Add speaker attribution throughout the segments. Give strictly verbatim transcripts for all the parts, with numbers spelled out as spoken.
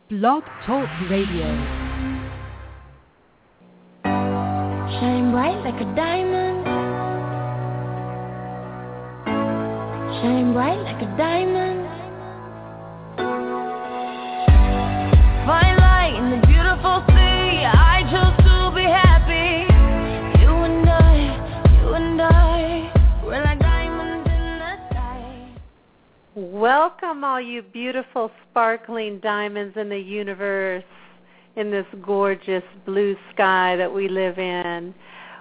Speaker 1: Blog Talk Radio.
Speaker 2: Shine bright like a diamond. Shine bright like a diamond. Find light in the beautiful sea. I chose to be happy. You and I, you and I, we're like diamonds in the sky.
Speaker 3: Welcome, all you beautiful, sparkling diamonds in the universe, in this gorgeous blue sky that we live in.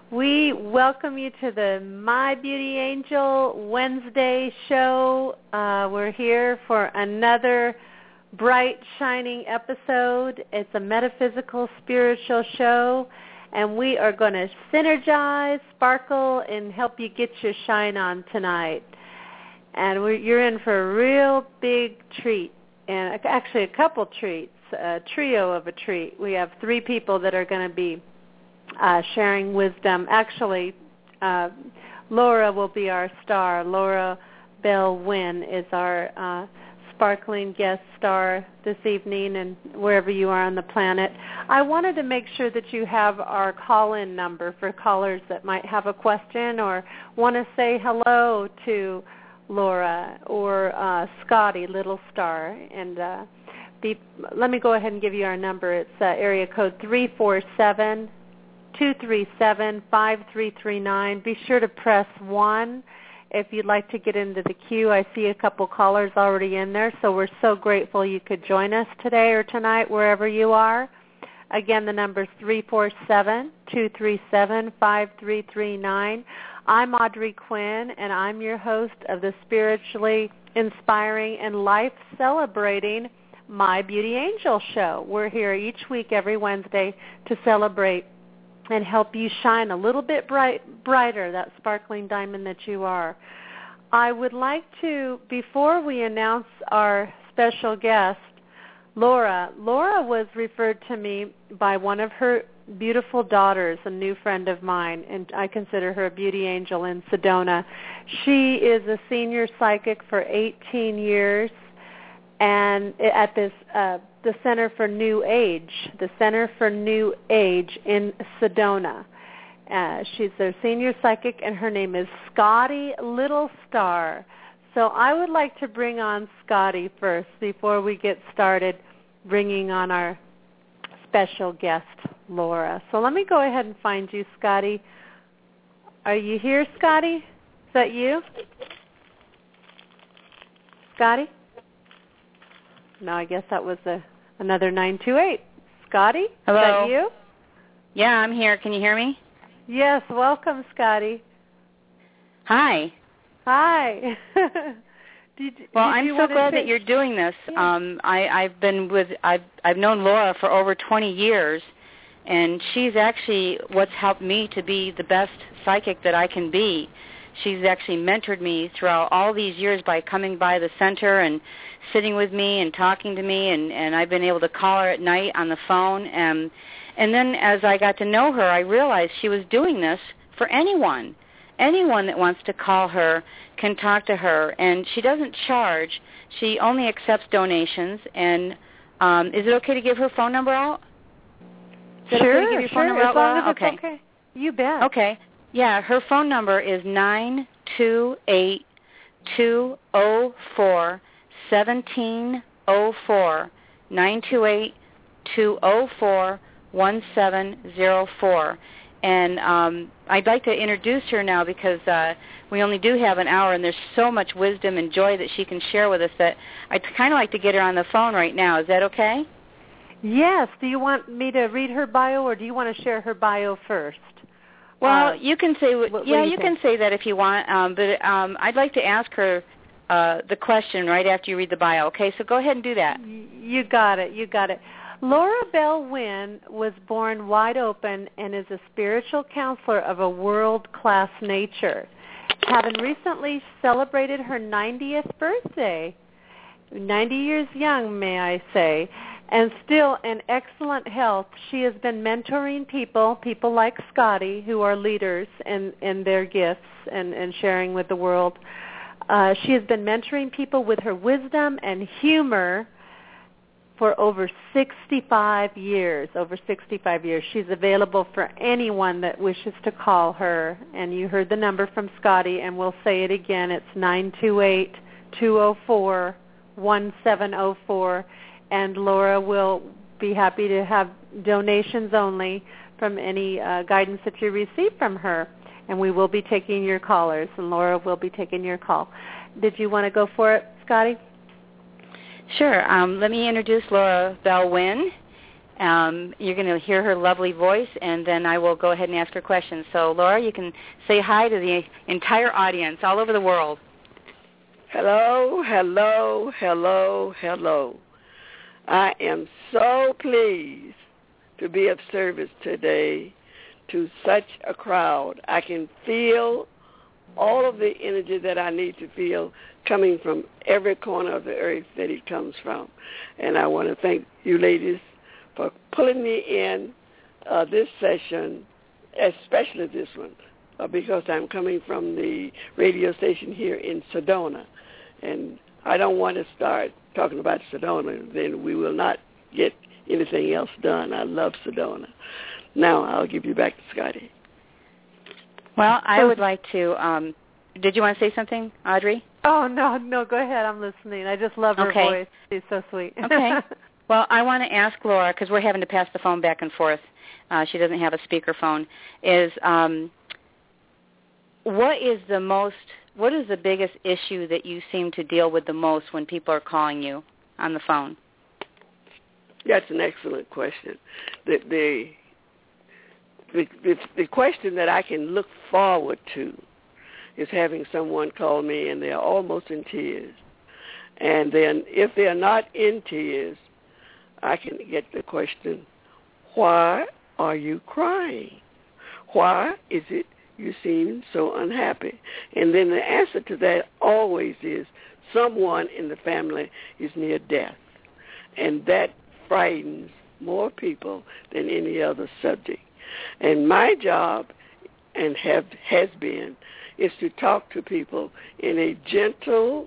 Speaker 3: We welcome you to the My Beauty Angel Wednesday show. Uh, we're here for another bright, shining episode. It's a metaphysical, spiritual show, and we are going to synergize, sparkle, and help you get your shine on tonight. And we're, you're in for a real big treat, and actually a couple treats, a trio of a treat. We have three people that are going to be uh, sharing wisdom. Actually, uh, Laura will be our star. Laura Bell Wynn is our uh, sparkling guest star this evening, and wherever you are on the planet. I wanted to make sure that you have our call-in number for callers that might have a question or want to say hello to Laura or uh, Scotty, Little Star. And uh, be, let me go ahead and give you our number. It's uh, area code three four seven, two three seven, five three three nine. Be sure to press one if you'd like to get into the queue. I see a couple callers already in there, so we're so grateful you could join us today or tonight, wherever you are. Again, the number is three four seven, two three seven, five three three nine. I'm Audrey Quinn, and I'm your host of the spiritually inspiring and life-celebrating My Beauty Angel show. We're here each week, every Wednesday, to celebrate and help you shine a little bit bright, brighter, that sparkling diamond that you are. I would like to, before we announce our special guest, Laura, Laura was referred to me by one of her beautiful daughters, a new friend of mine, and I consider her a beauty angel in Sedona. She is a senior psychic for eighteen years, and at this uh, the Center for New Age, the Center for New Age in Sedona. Uh, she's their senior psychic, and her name is Scotty Little Star. So I would like to bring on Scotty first before we get started bringing on our special guest, Laura. So let me go ahead and find you, Scotty. Are you here, Scotty? Is that you? Scotty? No, I guess that was a, another nine two eight. Scotty?
Speaker 4: Hello?
Speaker 3: Is that you?
Speaker 4: Yeah, I'm here. Can you hear me?
Speaker 3: Yes, welcome, Scotty.
Speaker 4: Hi.
Speaker 3: Hi. Did,
Speaker 4: well,
Speaker 3: did
Speaker 4: I'm
Speaker 3: you
Speaker 4: so glad
Speaker 3: to...
Speaker 4: that you're doing this.
Speaker 3: Yeah.
Speaker 4: Um, I, I've been with I've I've known Laura for over twenty years, and she's actually what's helped me to be the best psychic that I can be. She's actually mentored me throughout all these years by coming by the center and sitting with me and talking to me, and, and I've been able to call her at night on the phone. And, and then as I got to know her, I realized she was doing this for anyone. Anyone that wants to call her can talk to her, and she doesn't charge. She only accepts donations. And um, is it okay to give her phone number out? Is
Speaker 3: sure,
Speaker 4: okay to give your
Speaker 3: sure.
Speaker 4: phone number
Speaker 3: as
Speaker 4: out,
Speaker 3: long
Speaker 4: Laura?
Speaker 3: as it's
Speaker 4: okay.
Speaker 3: okay. You bet.
Speaker 4: Okay. Yeah, her phone number is nine two eight, two oh four, one seven oh four, nine two eight, two oh four, one seven oh four. And um, I'd like to introduce her now because uh, we only do have an hour, and there's so much wisdom and joy that she can share with us that I'd kind of like to get her on the phone right now. Is that okay?
Speaker 3: Yes. Do you want me to read her bio, or do you want to share her bio first?
Speaker 4: Well,
Speaker 3: uh,
Speaker 4: you can say,
Speaker 3: what, what
Speaker 4: yeah,
Speaker 3: you,
Speaker 4: you
Speaker 3: think?
Speaker 4: can say that if you want, um, but um, I'd like to ask her uh, the question right after you read the bio. Okay, so go ahead and do that.
Speaker 3: You got it. You got it. Laura Bell Wynn was born wide open and is a spiritual counselor of a world-class nature. Having recently celebrated her ninetieth birthday, ninety years young, may I say, and still in excellent health, she has been mentoring people, people like Scotty, who are leaders in, in their gifts and, and sharing with the world. Uh, she has been mentoring people with her wisdom and humor for over sixty-five years. Over sixty-five years. She's available for anyone that wishes to call her. And you heard the number from Scotty, and we'll say it again. It's nine two eight, two zero four, one seven zero four. And Laura will be happy to have donations only from any uh, guidance that you receive from her. And we will be taking your callers, and Laura will be taking your call. Did you want to go for it, Scotty?
Speaker 4: Sure. Um, let me introduce Laura Bell-Wynn. Um, you're going to hear her lovely voice, and then I will go ahead and ask her questions. So, Laura, you can say hi to the entire audience all over the world.
Speaker 1: Hello, hello, hello, hello. I am so pleased to be of service today to such a crowd. I can feel all of the energy that I need to feel coming from every corner of the earth that it comes from. And I want to thank you ladies for pulling me in uh, this session, especially this one, uh, because I'm coming from the radio station here in Sedona. And I don't want to start talking about Sedona, then we will not get anything else done. I love Sedona. Now I'll give you back to Scotty.
Speaker 4: Well, I would like to, um, did you want to say something, Audrey?
Speaker 3: Oh, no, no, go ahead. I'm listening. I just love her
Speaker 4: okay.
Speaker 3: voice. She's so sweet.
Speaker 4: Okay. Well, I want to ask Laura, because we're having to pass the phone back and forth. Uh, she doesn't have a speakerphone. Is um, what is the most, what is the biggest issue that you seem to deal with the most when people are calling you on the phone?
Speaker 1: That's an excellent question. The, the, the, the, the question that I can look forward to is having someone call me and they're almost in tears. And then if they're not in tears, I can get the question, why are you crying? Why is it you seem so unhappy? And then the answer to that always is someone in the family is near death. And that frightens more people than any other subject. And my job, and have has been, is to talk to people in a gentle,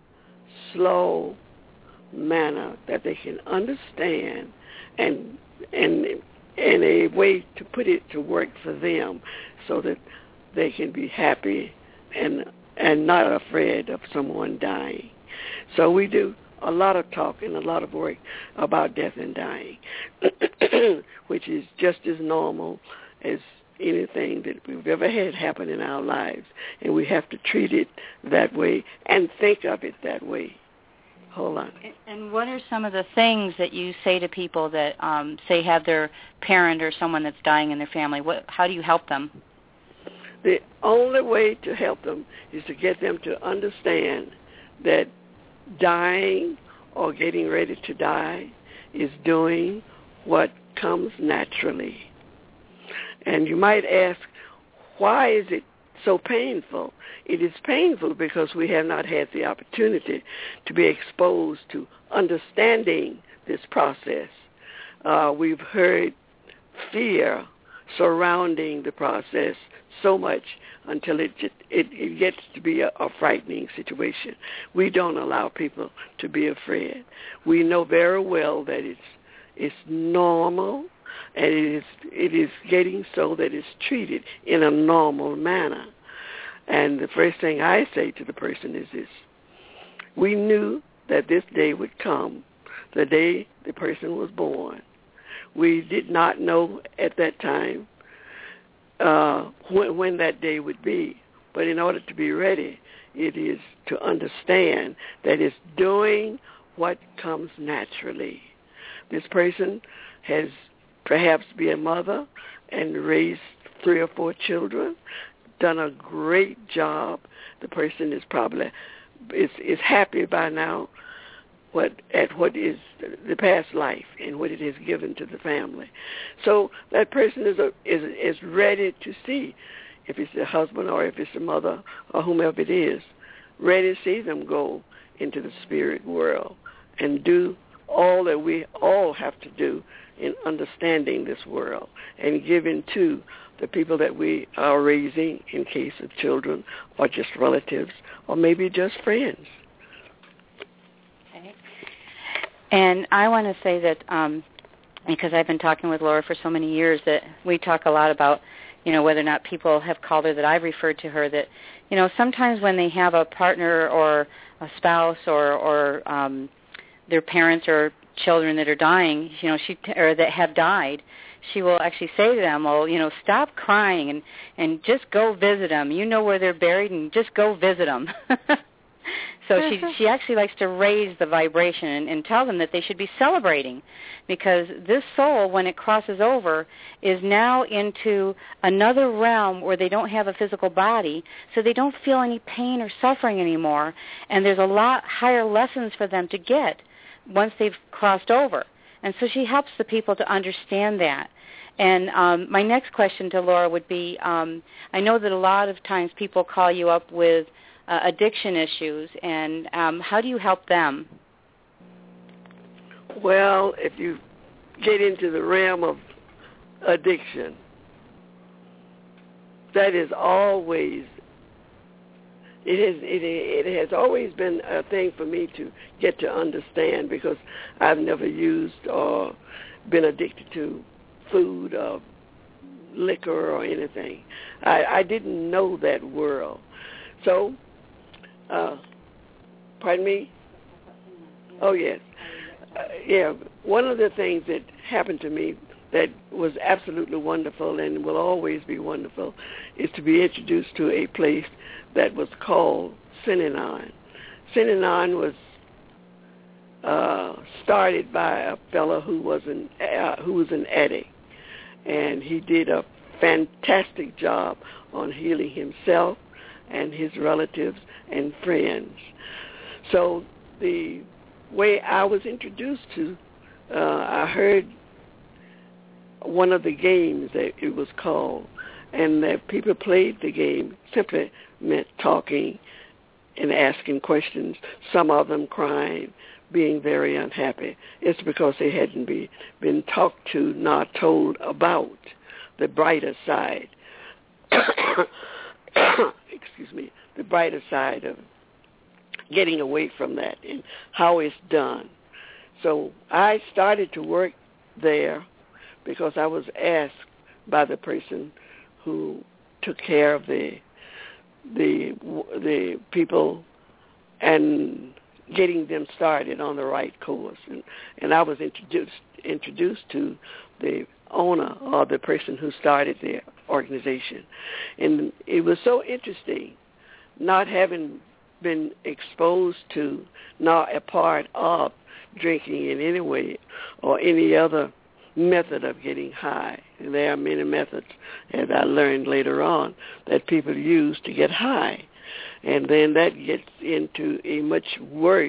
Speaker 1: slow manner that they can understand, and and and a way to put it to work for them, so that they can be happy and and not afraid of someone dying. So we do a lot of talk and a lot of work about death and dying, which is just as normal as anything that we've ever had happen in our lives, and we have to treat it that way and think of it that way. Hold on.
Speaker 4: And what are some of the things that you say to people that, um, say, have their parent or someone that's dying in their family? What, how do you help them?
Speaker 1: The only way to help them is to get them to understand that dying or getting ready to die is doing what comes naturally. And you might ask, why is it so painful? It is painful because we have not had the opportunity to be exposed to understanding this process. Uh, we've heard fear surrounding the process so much until it just, it, it gets to be a, a frightening situation. We don't allow people to be afraid. We know very well that it's it's normal, and it is it is getting so that it's treated in a normal manner. And the first thing I say to the person is this: we knew that this day would come, the day the person was born. We did not know at that time uh, when, when that day would be. But in order to be ready, it is to understand that it's doing what comes naturally. This person has perhaps been a mother and raised three or four children, done a great job. The person is probably is, is happy by now what at what is the past life and what it has given to the family. So that person is a, is is ready to see, if it's the husband or if it's the mother or whomever it is, ready to see them go into the spirit world and do all that we all have to do in understanding this world and giving to the people that we are raising, in case of children or just relatives or maybe just friends.
Speaker 4: Okay. And I want to say that um, because I've been talking with Laura for so many years, that we talk a lot about, you know, whether or not people have called her, that I've referred to her, that, you know, sometimes when they have a partner or a spouse or, or um, their parents or children that are dying, you know, she or that have died, she will actually say to them, well, you know, stop crying and, and just go visit them. You know where they're buried, and just go visit them. So she she actually likes to raise the vibration and, and tell them that they should be celebrating, because this soul, when it crosses over, is now into another realm where they don't have a physical body, so they don't feel any pain or suffering anymore, and there's a lot higher lessons for them to get once they've crossed over. And so she helps the people to understand that. And um, my next question to Laura would be, um, I know that a lot of times people call you up with uh, addiction issues, and um, how do you help them?
Speaker 1: Well, if you get into the realm of addiction, that is always, it has, it, it has always been a thing for me to get to understand, because I've never used or been addicted to food or liquor or anything. I, I didn't know that world. So, uh, pardon me? Oh, yes. Uh, yeah, one of the things that happened to me that was absolutely wonderful and will always be wonderful is to be introduced to a place that was called Synanon. Synanon was uh, started by a fellow who was an uh, who was an addict, and he did a fantastic job on healing himself and his relatives and friends. So the way I was introduced to, uh, I heard one of the games that it was called, and that people played the game simply meant talking and asking questions, some of them crying, being very unhappy. It's because they hadn't be, been talked to, not told about the brighter side. Excuse me, the brighter side of getting away from that and how it's done. So I started to work there because I was asked by the person who took care of the the the people and getting them started on the right course, and, and I was introduced introduced to the owner or the person who started the organization, and it was so interesting, not having been exposed to, not a part of drinking in any way or any other method of getting high. And there are many methods, as I learned later on, that people use to get high. And then that gets into a much worse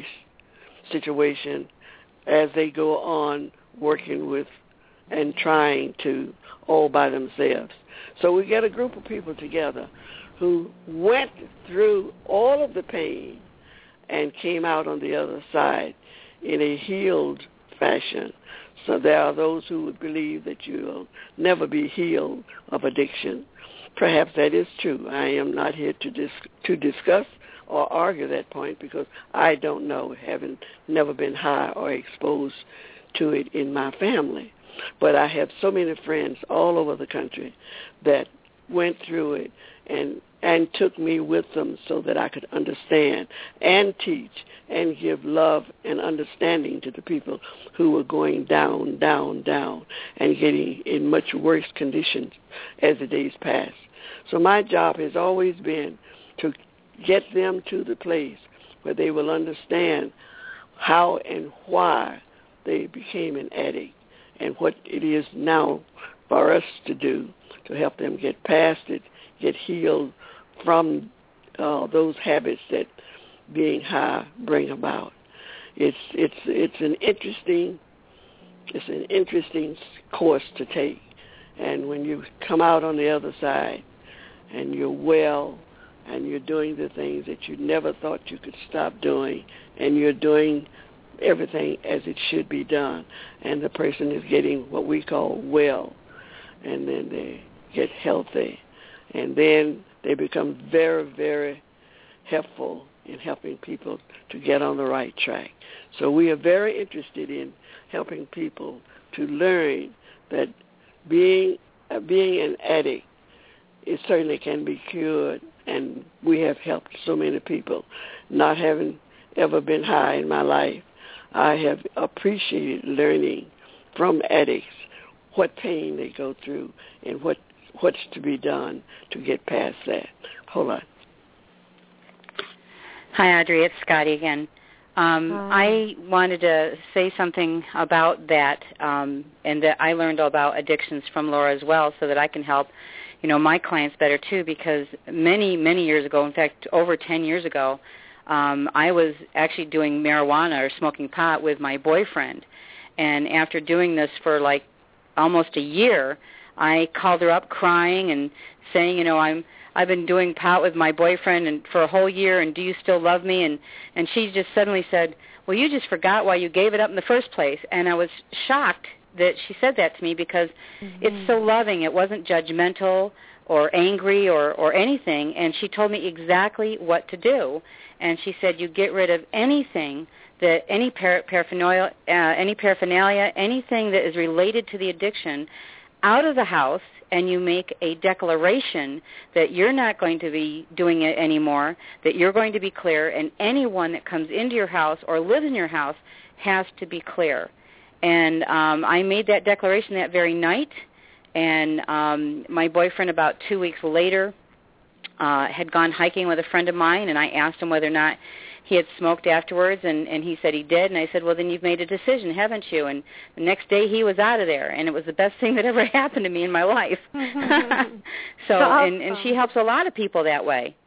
Speaker 1: situation as they go on working with and trying to all by themselves. So we get a group of people together who went through all of the pain and came out on the other side in a healed fashion. So there are those who would believe that you'll never be healed of addiction. Perhaps that is true. I am not here to dis- to discuss or argue that point, because I don't know, having never been high or exposed to it in my family. But I have so many friends all over the country that went through it and and took me with them so that I could understand and teach and give love and understanding to the people who were going down, down, down, and getting in much worse conditions as the days passed. So my job has always been to get them to the place where they will understand how and why they became an addict and what it is now for us to do to help them get past it, get healed from uh, those habits that being high bring about. It's it's it's an interesting it's an interesting course to take, and when you come out on the other side and you're well and you're doing the things that you never thought you could stop doing, and you're doing everything as it should be done, and the person is getting what we call well, and then they get healthy, and then they become very, very helpful in helping people to get on the right track. So we are very interested in helping people to learn that being uh, being an addict, it certainly can be cured, and we have helped so many people. Not having ever been high in my life, I have appreciated learning from addicts what pain they go through and what what's to be done to get past that. Hold on.
Speaker 4: Hi, Audrey. It's Scotty again. Um, I wanted to say something about that, um, and that I learned about addictions from Laura as well, so that I can help, you know, my clients better too. Because many, many years ago, in fact, over ten years ago, um, I was actually doing marijuana or smoking pot with my boyfriend, and after doing this for like almost a year, I called her up crying and saying, you know, I'm. I've been doing pot with my boyfriend and for a whole year, and do you still love me? And, and she just suddenly said, well, you just forgot why you gave it up in the first place. And I was shocked that she said that to me, because mm-hmm. it's so loving. It wasn't judgmental or angry or, or anything. And she told me exactly what to do. And she said, you get rid of anything, that any par- paraphernalia, uh, any paraphernalia, anything that is related to the addiction out of the house, and you make a declaration that you're not going to be doing it anymore, that you're going to be clear, and anyone that comes into your house or lives in your house has to be clear. And um, I made that declaration that very night, and um, my boyfriend about two weeks later uh, had gone hiking with a friend of mine, and I asked him whether or not he had smoked afterwards, and, and he said he did. And I said, well, then you've made a decision, haven't you? And the next day he was out of there, and it was the best thing that ever happened to me in my life. so, and, and she helps a lot of people that way.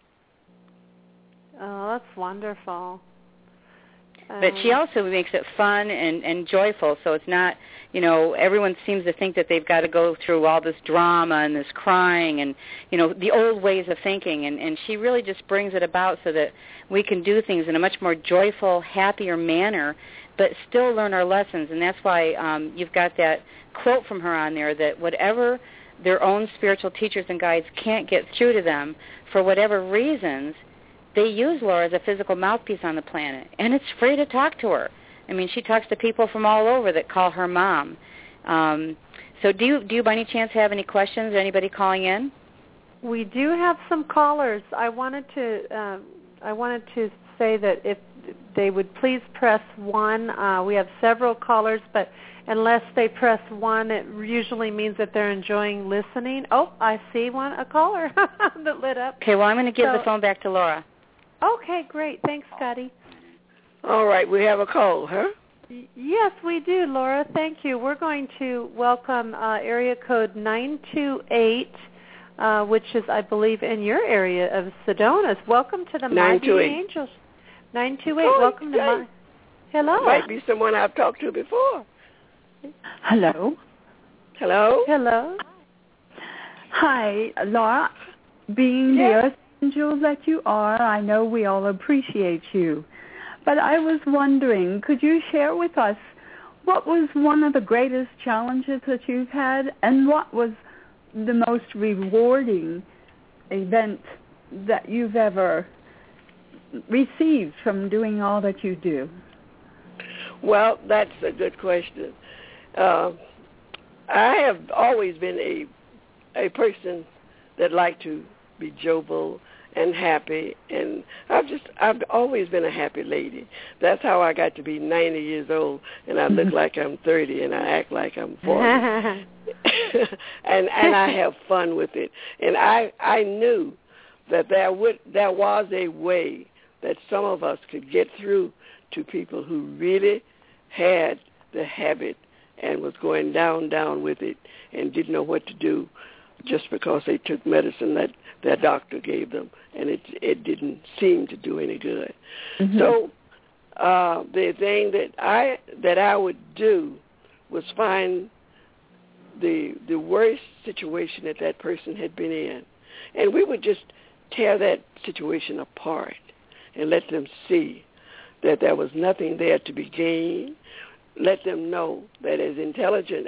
Speaker 3: Oh, that's wonderful.
Speaker 4: But she also makes it fun and, and joyful, so it's not, you know, everyone seems to think that they've got to go through all this drama and this crying and, you know, the old ways of thinking, and, and she really just brings it about so that we can do things in a much more joyful, happier manner, but still learn our lessons. And that's why um, you've got that quote from her on there, that whatever their own spiritual teachers and guides can't get through to them for whatever reasons, they use Laura as a physical mouthpiece on the planet, and it's free to talk to her. I mean, she talks to people from all over that call her mom. Um, so do you, do you by any chance have any questions or anybody calling in?
Speaker 3: We do have some callers. I wanted to uh, I wanted to say that if they would please press one. Uh, we have several callers, but unless they press one, it usually means that they're enjoying listening. Oh, I see one, a caller that lit up.
Speaker 4: Okay, well, I'm going to give
Speaker 3: so,
Speaker 4: the phone back to Laura.
Speaker 3: Okay, great. Thanks, Scotty.
Speaker 1: All right, we have a call, huh?
Speaker 3: Yes, we do, Laura. Thank you. We're going to welcome uh, area code nine two eight, uh, which is, I believe, in your area of Sedona. Welcome to the Mighty Angels. nine two eight, oh, welcome to my... Hello.
Speaker 1: Might be someone I've talked to before.
Speaker 5: Hello.
Speaker 1: Hello.
Speaker 3: Hello.
Speaker 5: Hi, Laura. Being
Speaker 1: yes.
Speaker 5: the Earth Angel that you are, I know we all appreciate you. But I was wondering, could you share with us what was one of the greatest challenges that you've had, and what was the most rewarding event that you've ever received from doing all that you do?
Speaker 1: Well, that's a good question. Uh, I have always been a a person that liked to be jovial and happy, and I've just I've always been a happy lady. That's how I got to be ninety years old, and I look like I'm thirty, and I act like I'm forty, and and I have fun with it. And I I knew that there would there was a way that some of us could get through to people who really had the habit and was going down, down with it and didn't know what to do just because they took medicine that their doctor gave them, and it it didn't seem to do any good. Mm-hmm. So uh, the thing that I that I would do was find the the worst situation that that person had been in, and we would just tear that situation apart and let them see that there was nothing there to be gained. Let them know that as intelligent as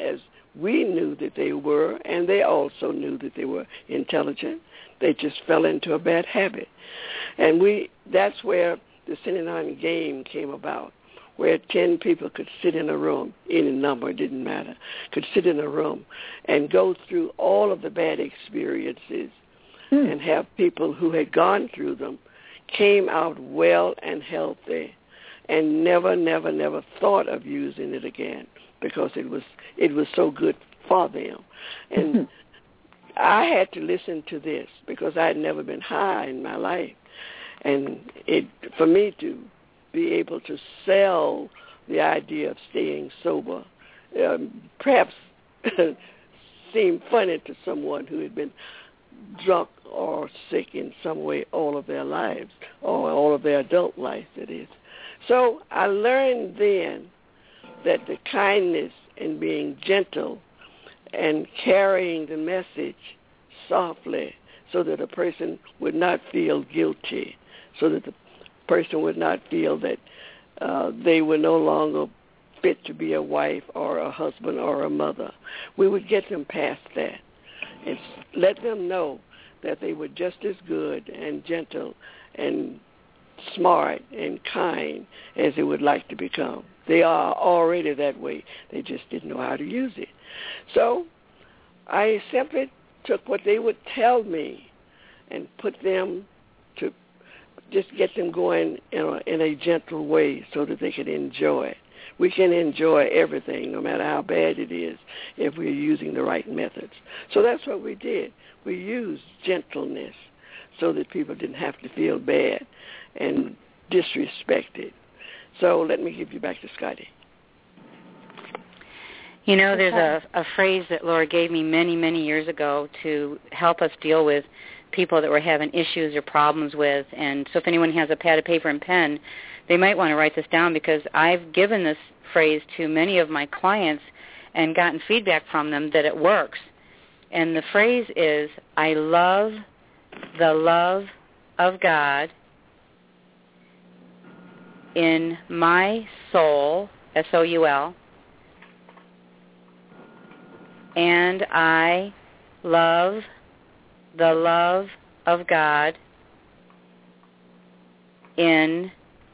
Speaker 1: We knew that they were, and they also knew that they were intelligent. They just fell into a bad habit. And we that's where the Synanon game came about, where ten people could sit in a room, any number, it didn't matter, could sit in a room and go through all of the bad experiences mm. and have people who had gone through them came out well and healthy and never, never, never thought of using it again because it was it was so good for them. And mm-hmm. I had to listen to this because I had never been high in my life. And it for me to be able to sell the idea of staying sober um, perhaps seemed funny to someone who had been drunk or sick in some way all of their lives, or all of their adult life, that is. So I learned then that the kindness and being gentle and carrying the message softly so that a person would not feel guilty, so that the person would not feel that uh, they were no longer fit to be a wife or a husband or a mother. We would get them past that and let them know that they were just as good and gentle and smart and kind as they would like to become. They are already that way. They just didn't know how to use it. So I simply took what they would tell me and put them to just get them going in a, in a gentle way so that they could enjoy it. We can enjoy everything, no matter how bad it is, if we're using the right methods. So that's what we did. We used gentleness so that people didn't have to feel bad and disrespected. So let me give you back to Scotty.
Speaker 4: You know, there's a, a phrase that Laura gave me many, many years ago to help us deal with people that we're having issues or problems with. And so if anyone has a pad of paper and pen, they might want to write this down, because I've given this phrase to many of my clients and gotten feedback from them that it works. And the phrase is, I love the love of God in my soul, S O U L, and I love the love of God in,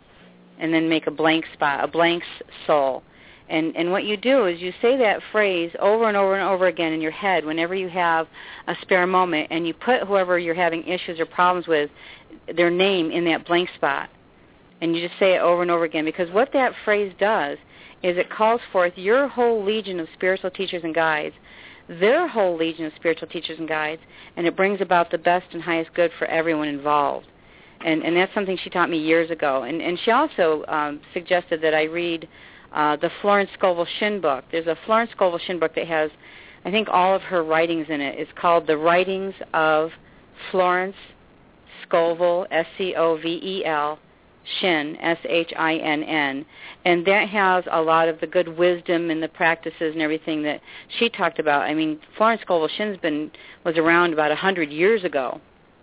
Speaker 4: and then make a blank spot, a blank soul. And and what you do is you say that phrase over and over and over again in your head whenever you have a spare moment, and you put whoever you're having issues or problems with, their name in that blank spot. And you just say it over and over again, because what that phrase does is it calls forth your whole legion of spiritual teachers and guides, their whole legion of spiritual teachers and guides, and it brings about the best and highest good for everyone involved. And and that's something she taught me years ago. And, and she also um, suggested that I read uh, the Florence Scovel Shinn book. There's a Florence Scovel Shinn book that has, I think, all of her writings in it. It's called The Writings of Florence Scovel, S C O V E L, Shinn, S H I N N, and that has a lot of the good wisdom and the practices and everything that she talked about. I mean, Florence Scovel Shinn's been was around about a hundred years ago,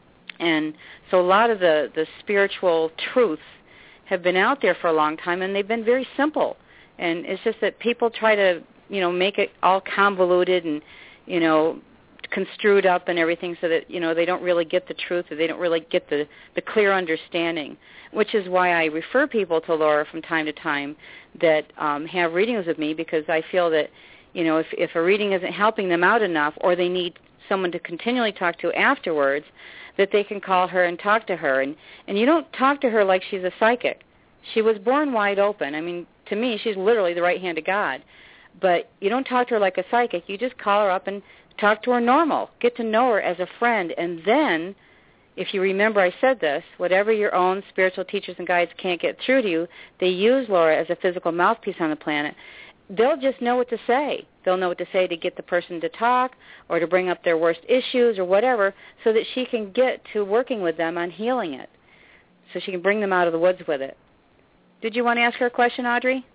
Speaker 4: and so a lot of the the spiritual truths have been out there for a long time, and they've been very simple. And it's just that people try to, you know, make it all convoluted and, you know, construed up and everything, so that, you know, they don't really get the truth, or they don't really get the, the clear understanding, which is why I refer people to Laura from time to time that um, have readings with me, because I feel that, you know, if, if a reading isn't helping them out enough, or they need someone to continually talk to afterwards, that they can call her and talk to her. And, and you don't talk to her like she's a psychic. She was born wide open. I mean, to me, she's literally the right hand of God. But you don't talk to her like a psychic. You just call her up and talk to her normal. Get to know her as a friend. And then, if you remember I said this, whatever your own spiritual teachers and guides can't get through to you, they use Laura as a physical mouthpiece on the planet. They'll just know what to say. They'll know what to say to get the person to talk, or to bring up their worst issues or whatever, so that she can get to working with them on healing it, so she can bring them out of the woods with it. Did you want to ask her a question, Audrey?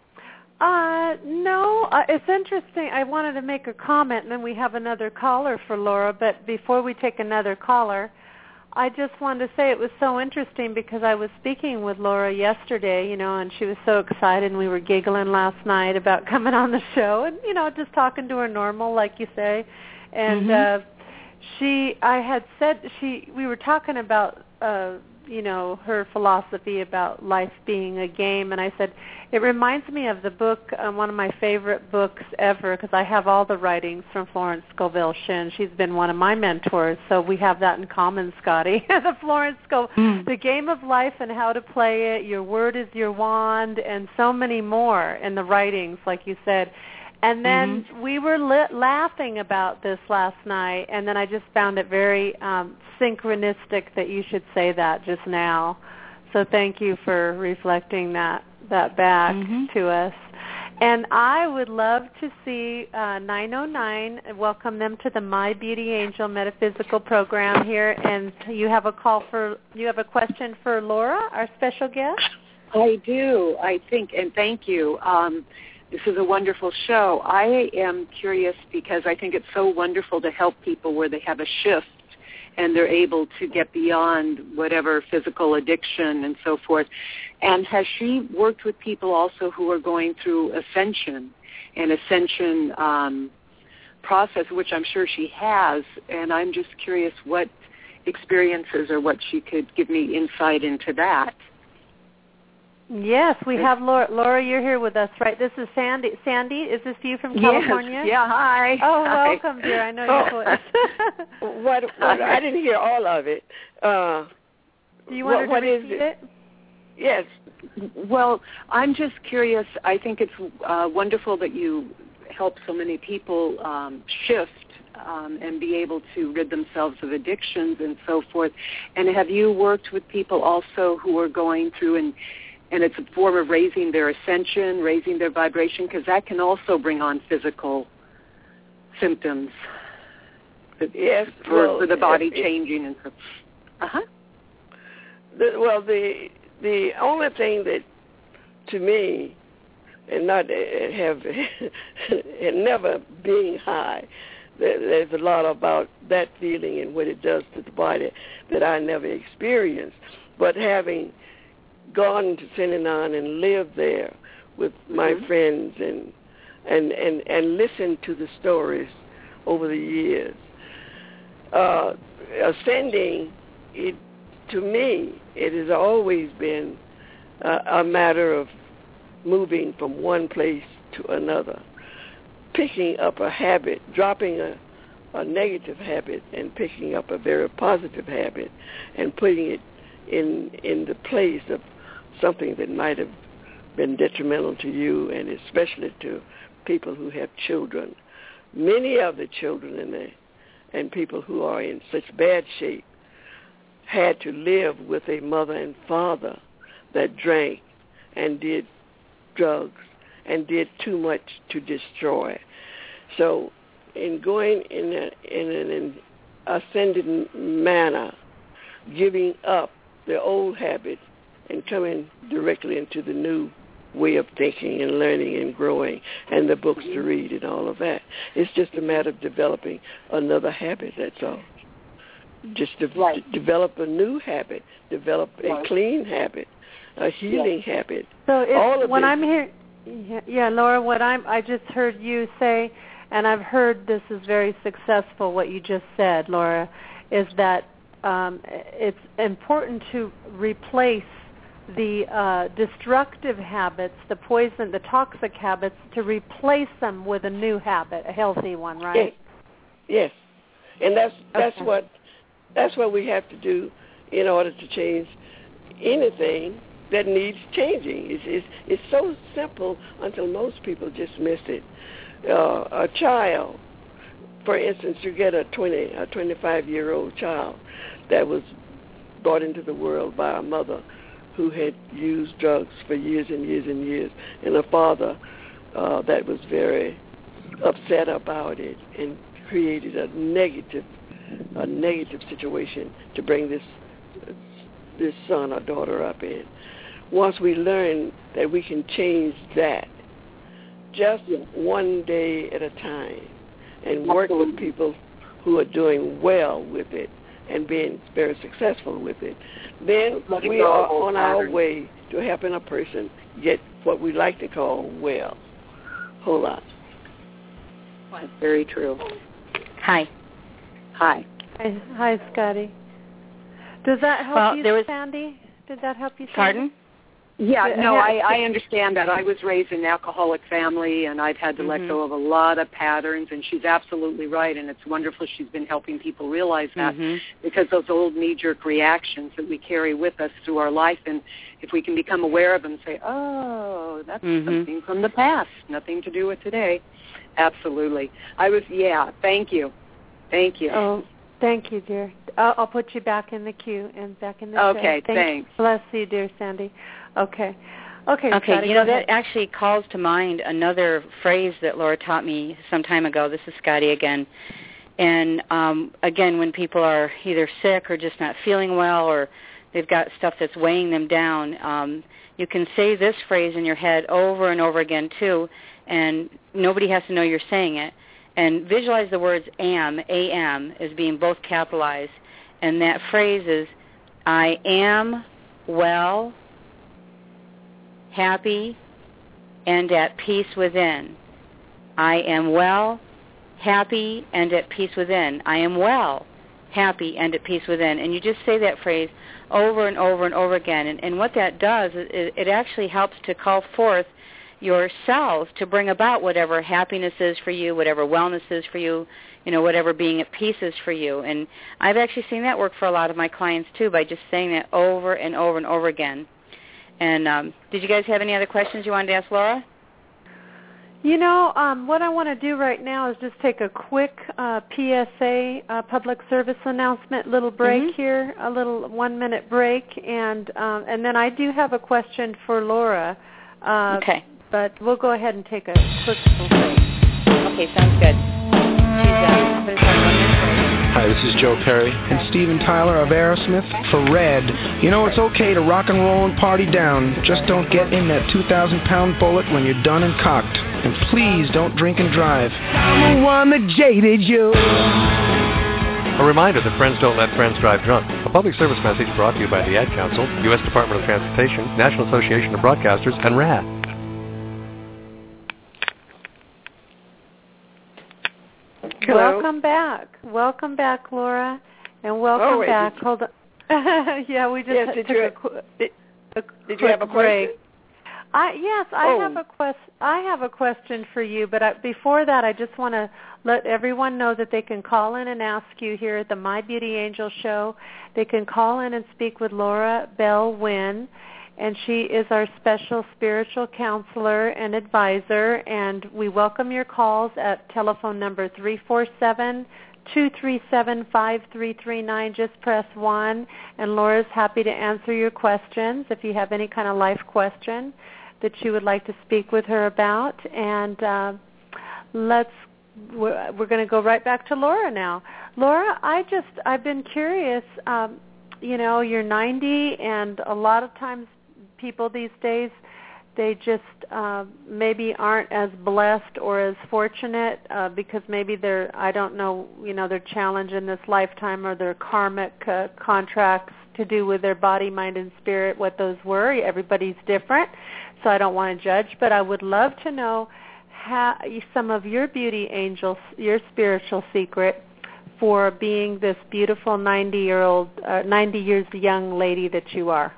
Speaker 3: Uh, no, uh, it's interesting. I wanted to make a comment, and then we have another caller for Laura. But before we take another caller, I just wanted to say it was so interesting because I was speaking with Laura yesterday, you know, and she was so excited, and we were giggling last night about coming on the show, and you know, just talking to her normal, like you say, and mm-hmm. uh, she, I had said she, we were talking about, uh, you know, her philosophy about life being a game, and I said it reminds me of the book, um, one of my favorite books ever, because I have all the writings from Florence Scovel Shinn. She's been one of my mentors, so we have that in common, Scotty. The Florence Scovel, mm. The Game of Life and How to Play It, Your Word is Your Wand, and so many more in the writings, like you said. And then mm-hmm. we were li- laughing about this last night, and then I just found it very um, synchronistic that you should say that just now. So thank you for reflecting that, that back mm-hmm. to us. And I would love to see uh, nine oh nine, welcome them to the My Beauty Angel Metaphysical Program here. And you have a call for, you have a question for Laura, our special guest?
Speaker 6: I do, I think, and thank you. Um, This is a wonderful show. I am curious because I think it's so wonderful to help people where they have a shift and they're able to get beyond whatever physical addiction and so forth. And has she worked with people also who are going through ascension and ascension um, process, which I'm sure she has, and I'm just curious what experiences or what she could give me insight into that.
Speaker 3: Yes, we have Laura. Laura, you're here with us, right? This is Sandy. Sandy, is this you from California?
Speaker 6: Yes. Yeah, hi.
Speaker 3: Oh,
Speaker 6: hi.
Speaker 3: welcome, dear. I know your voice.
Speaker 1: what, what, I didn't hear all of it. Uh,
Speaker 3: Do you want
Speaker 1: what,
Speaker 3: her to
Speaker 1: what
Speaker 3: repeat
Speaker 1: is it?
Speaker 3: it?
Speaker 1: Yes.
Speaker 6: Well, I'm just curious. I think it's uh, wonderful that you help so many people um, shift um, and be able to rid themselves of addictions and so forth. And have you worked with people also who are going through and And it's a form of raising their ascension, raising their vibration, because that can also bring on physical symptoms.
Speaker 1: Yes,
Speaker 6: for,
Speaker 1: well,
Speaker 6: for the body
Speaker 1: it,
Speaker 6: changing and so. Uh huh.
Speaker 1: The, well, the the only thing that, to me, and not have and never being high, there, there's a lot about that feeling and what it does to the body that I never experienced, but having gone to Synanon and lived there with my mm-hmm. friends and, and and and listened to the stories over the years. Uh, ascending, it, to me, it has always been uh, a matter of moving from one place to another, picking up a habit, dropping a, a negative habit and picking up a very positive habit and putting it in in the place of something that might have been detrimental to you, and especially to people who have children. Many of the children and the, and people who are in such bad shape had to live with a mother and father that drank and did drugs and did too much to destroy. So in going in, a, in an ascended manner, giving up the old habits and coming directly into the new way of thinking and learning and growing and the books to read and all of that. It's just a matter of developing another habit, that's all. Just de-
Speaker 6: right.
Speaker 1: d- develop a new habit, develop
Speaker 6: right.
Speaker 1: a clean habit, a healing
Speaker 6: yeah.
Speaker 1: habit.
Speaker 3: So it's,
Speaker 1: all of
Speaker 3: when
Speaker 1: this.
Speaker 3: I'm here, yeah, yeah, Laura, what I'm, I just heard you say, and I've heard this is very successful, what you just said, Laura, is that um, it's important to replace the uh, destructive habits, the poison, the toxic habits, to replace them with a new habit, a healthy one, right?
Speaker 1: Yes, yes. And that's that's
Speaker 3: okay.
Speaker 1: what that's what we have to do in order to change anything that needs changing. It's it's, it's so simple until most people just miss it. Uh, a child, for instance, you get a twenty, a twenty-five-year-old child that was brought into the world by a mother who had used drugs for years and years and years, and a father uh, that was very upset about it and created a negative, a negative situation to bring this this son or daughter up in. Once we learn that we can change that, just one day at a time, and work with people who are doing well with it and being very successful with it, then
Speaker 6: Letting
Speaker 1: we
Speaker 6: go
Speaker 1: are
Speaker 6: of old
Speaker 1: on our
Speaker 6: patterns.
Speaker 1: way to helping a person get what we like to call well. Hold on.
Speaker 6: That's very true.
Speaker 4: Hi.
Speaker 6: Hi.
Speaker 3: Hi, hi, Scotty. Does that help
Speaker 4: Well,
Speaker 3: you,
Speaker 4: there was-
Speaker 3: Sandy? Did that help you, Sandy?
Speaker 4: Pardon?
Speaker 6: Yeah,
Speaker 3: Yeah,
Speaker 6: no,
Speaker 3: yeah.
Speaker 6: I, I understand that. I was raised in an alcoholic family, and I've had to
Speaker 4: Mhm.
Speaker 6: let go of a lot of patterns, and she's absolutely right, and it's wonderful she's been helping people realize that
Speaker 4: Mhm.
Speaker 6: because those old knee-jerk reactions that we carry with us through our life, and if we can become aware of them and say, oh, that's
Speaker 4: Mhm.
Speaker 6: something from the past, nothing to do with today. Absolutely. I was, yeah, thank you. Thank you.
Speaker 3: Oh, thank you, dear. I'll, I'll put you back in the queue and back in the
Speaker 6: Okay,
Speaker 3: show. Thank
Speaker 6: thanks.
Speaker 3: You. Bless you, dear Sandy. Okay. Okay,
Speaker 4: Okay,
Speaker 3: Scotty,
Speaker 4: you know,
Speaker 3: go ahead.
Speaker 4: that actually calls to mind another phrase that Laura taught me some time ago. This is Scotty again. And, um, again, when people are either sick or just not feeling well or they've got stuff that's weighing them down, um, you can say this phrase in your head over and over again, too, and nobody has to know you're saying it. And visualize the words am, A M, as being both capitalized. And that phrase is, I am well, happy, and at peace within. I am well, happy, and at peace within. I am well, happy, and at peace within. And you just say that phrase over and over and over again. And, and what that does, is it, it actually helps to call forth your cells to bring about whatever happiness is for you, whatever wellness is for you, you know, whatever being at peace is for you. And I've actually seen that work for a lot of my clients, too, by just saying that over and over and over again. And um, did you guys have any other questions you wanted to ask Laura?
Speaker 3: You know, um, what I want to do right now is just take a quick uh, P S A, uh, public service announcement, little break
Speaker 4: Mhm.
Speaker 3: here, a little one-minute break, and um, and then I do have a question for Laura. Uh,
Speaker 4: Okay.
Speaker 3: But we'll go ahead and take a quick little break.
Speaker 4: Okay, sounds good. She's uh, going to talk one minute break.
Speaker 7: Hi, this is Joe Perry and Steven Tyler of Aerosmith for Red. You know, it's okay to rock and roll and party down. Just don't get in that two thousand pound bullet when you're done and cocked. And please don't drink and drive. I'm the one that jaded you.
Speaker 8: A reminder that friends don't let friends drive drunk. A public service message brought to you by the Ad Council, U S Department of Transportation, National Association of Broadcasters, and R A D.
Speaker 1: Hello?
Speaker 3: Welcome back. Welcome back, Laura. And welcome
Speaker 1: Oh, wait,
Speaker 3: back.
Speaker 1: did you-
Speaker 3: Hold on. Yeah, we just
Speaker 1: Yes,
Speaker 3: had-
Speaker 1: did
Speaker 3: took
Speaker 1: you-
Speaker 3: a, qu-
Speaker 1: Did,
Speaker 3: a
Speaker 1: did you have a
Speaker 3: quick break.
Speaker 1: question?
Speaker 3: I, yes, I
Speaker 1: Oh.
Speaker 3: have a quest. I have a question for you, but I, before that, I just want to let everyone know that they can call in and ask you here at the My Beauty Angel Show. They can call in and speak with Laura Bell Wynn, and she is our special spiritual counselor and advisor. And we welcome your calls at telephone number three four seven, two three seven, five three three nine. Just press one, and Laura's happy to answer your questions if you have any kind of life question that you would like to speak with her about. And uh, let's, we're, we're going to go right back to Laura now. Laura, I just, I've been curious, um, you know, you're ninety, and a lot of times people these days, they just uh, maybe aren't as blessed or as fortunate uh, because maybe they're, I don't know, you know, their challenge in this lifetime or their karmic uh, contracts to do with their body, mind, and spirit, what those were. Everybody's different, so I don't want to judge, but I would love to know how, some of your beauty angels, your spiritual secret for being this beautiful ninety-year-old, uh, ninety years young lady that you are.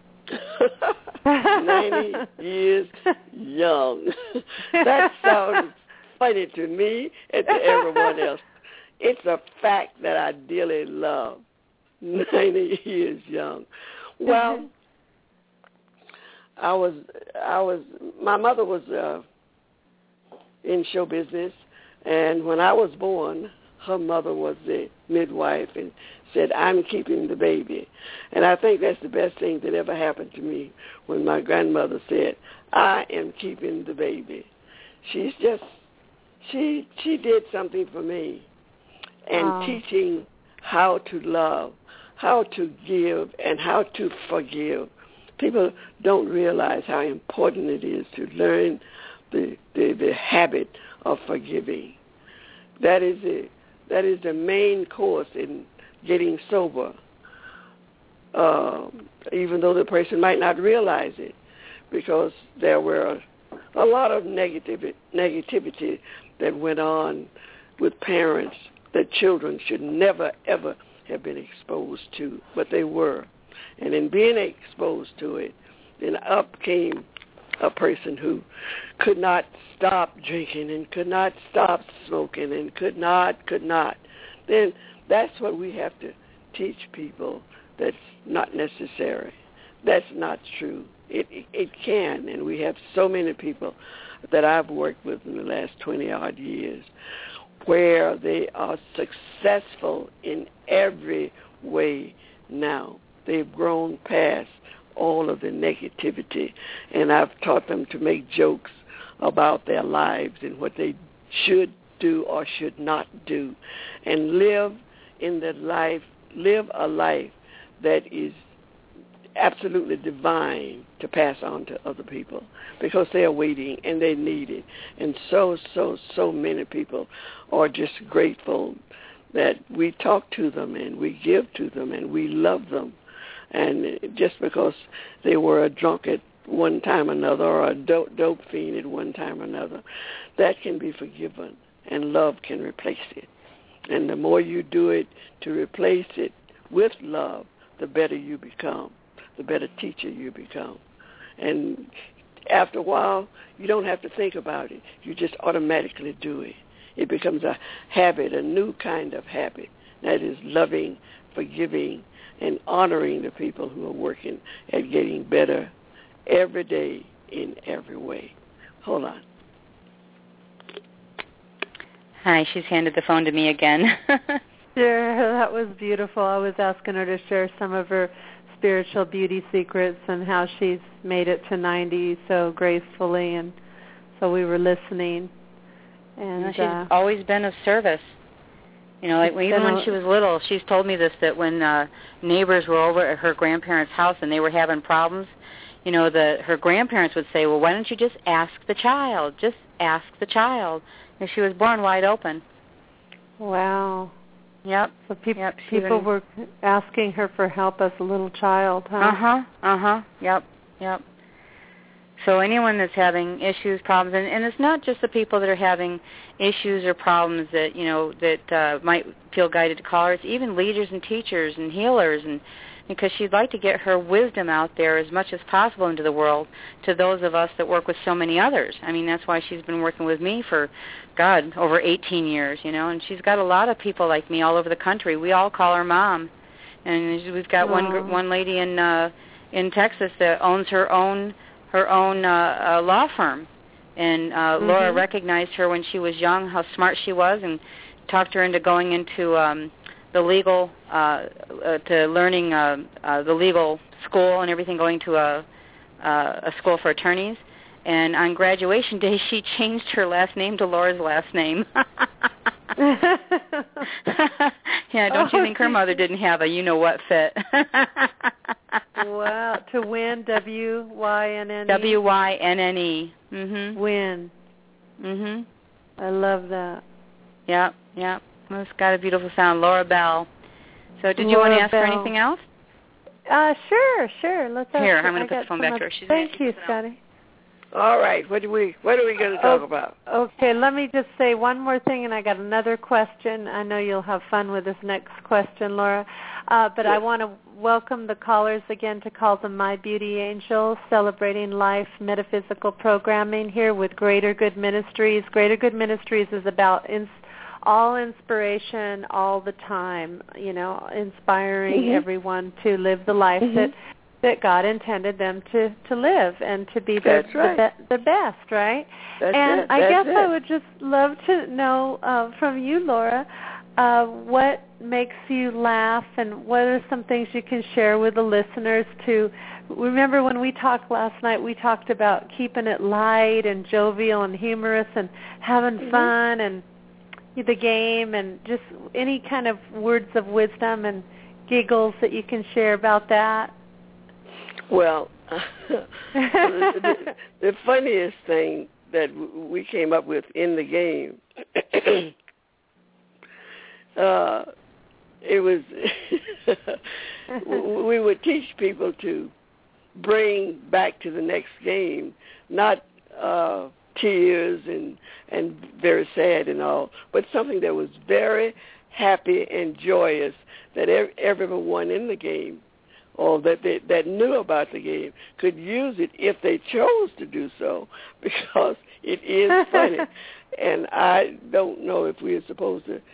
Speaker 1: ninety years young. That sounds funny to me and to everyone else. It's a fact that I dearly love. ninety years young. Well, I was, I was, my mother was uh, in show business, and when I was born, her mother was the midwife and said, I'm keeping the baby. And I think that's the best thing that ever happened to me when my grandmother said, I am keeping the baby. She's just, she she did something for me. And
Speaker 3: Oh.
Speaker 1: teaching how to love, how to give, and how to forgive. People don't realize how important it is to learn the, the, the habit of forgiving. That is the, that is the main course in getting sober, uh, even though the person might not realize it, because there were a, a lot of negative, negativity that went on with parents that children should never, ever have been exposed to, but they were. And in being exposed to it, then up came a person who could not stop drinking and could not stop smoking and could not, could not. Then that's what we have to teach people. That's not necessary. That's not true. It, it it can, and we have so many people that I've worked with in the last twenty-odd years where they are successful in every way now. They've grown past all of the negativity, and I've taught them to make jokes about their lives and what they should do or should not do, and live in the life, live a life that is absolutely divine to pass on to other people, because they are waiting and they need it. And so, so, so many people are just grateful that we talk to them and we give to them and we love them. And just because they were a drunk at one time or another, or a dope, dope fiend at one time or another, that can be forgiven, and love can replace it. And the more you do it to replace it with love, the better you become, the better teacher you become. And after a while, you don't have to think about it. You just automatically do it. It becomes a habit, a new kind of habit, that is loving, forgiving, and honoring the people who are working at getting better every day in every way. Hold on.
Speaker 4: Hi, she's handed the phone to me again.
Speaker 3: Sure, that was beautiful. I was asking her to share some of her spiritual beauty secrets and how she's made it to ninety so gracefully, and so we were listening. And
Speaker 4: you know, she's
Speaker 3: uh,
Speaker 4: always been of service. You know, like even when she was little, she's told me this, that when uh, neighbors were over at her grandparents' house and they were having problems, you know, the her grandparents would say, well, why don't you just ask the child? Just ask the child. And she was born wide open.
Speaker 3: Wow.
Speaker 4: Yep.
Speaker 3: So peop-
Speaker 4: yep.
Speaker 3: people
Speaker 4: even...
Speaker 3: were asking her for help as a little child, huh?
Speaker 4: Uh-huh. Uh-huh. Yep. Yep. So anyone that's having issues, problems, and, and it's not just the people that are having issues or problems that, you know, that uh, might feel guided to call her. It's even leaders and teachers and healers, and because she'd like to get her wisdom out there as much as possible into the world to those of us that work with so many others. I mean, that's why she's been working with me for, God, over eighteen years, you know, and she's got a lot of people like me all over the country. We all call her Mom. And we've got
Speaker 3: Aww.
Speaker 4: one one lady in uh, in Texas that owns her own her own uh, uh, law firm. And uh, mm-hmm. Laura recognized her when she was young, how smart she was, and talked her into going into um, the legal, uh, uh, to learning uh, uh, the legal school and everything, going to a, uh, a school for attorneys. And on graduation day, she changed her last name to Laura's last name. Yeah, don't you think her mother didn't have a you-know-what fit?
Speaker 3: Wow, to win, W Y N N E.
Speaker 4: W Y N N E. Mm-hmm.
Speaker 3: Win.
Speaker 4: Mm-hmm.
Speaker 3: I love that.
Speaker 4: Yep, yep. Well, it's got a beautiful sound. Laura Bell. So did you
Speaker 3: Laura
Speaker 4: want to ask
Speaker 3: Bell.
Speaker 4: her anything else?
Speaker 3: Uh, sure, sure. Let's ask
Speaker 4: Here,
Speaker 3: her.
Speaker 4: I'm going
Speaker 3: I
Speaker 4: to put the
Speaker 3: got
Speaker 4: phone
Speaker 3: some
Speaker 4: back to her.
Speaker 3: other-
Speaker 4: She's
Speaker 3: Thank you, Scotty.
Speaker 1: All right. What do we What are we going to talk
Speaker 3: oh,
Speaker 1: about?
Speaker 3: Okay, let me just say one more thing, and I got another question. I know you'll have fun with this next question, Laura. Uh, but
Speaker 1: yes.
Speaker 3: I want to welcome the callers again to Call Them My Beauty Angels, celebrating life metaphysical programming here with Greater Good Ministries. Greater Good Ministries is about ins- all inspiration all the time, you know, inspiring mm-hmm. everyone to live the life mm-hmm. that that God intended them to, to live and to be the,
Speaker 1: right.
Speaker 3: the, be- the best, right?
Speaker 1: That's
Speaker 3: and
Speaker 1: it.
Speaker 3: I
Speaker 1: That's
Speaker 3: guess
Speaker 1: it.
Speaker 3: I would just love to know uh, from you, Laura, uh, what makes you laugh, and what are some things you can share with the listeners to remember. When we talked last night, we talked about keeping it light and jovial and humorous and having
Speaker 1: mm-hmm.
Speaker 3: fun and the game, and just any kind of words of wisdom and giggles that you can share about that.
Speaker 1: Well, the, the, the funniest thing that w- we came up with in the game uh, it was, we would teach people to bring back to the next game, not uh, tears and, and very sad and all, but something that was very happy and joyous, that everyone in the game or that they, that knew about the game could use it if they chose to do so, because it is funny. And I don't know if we are supposed to,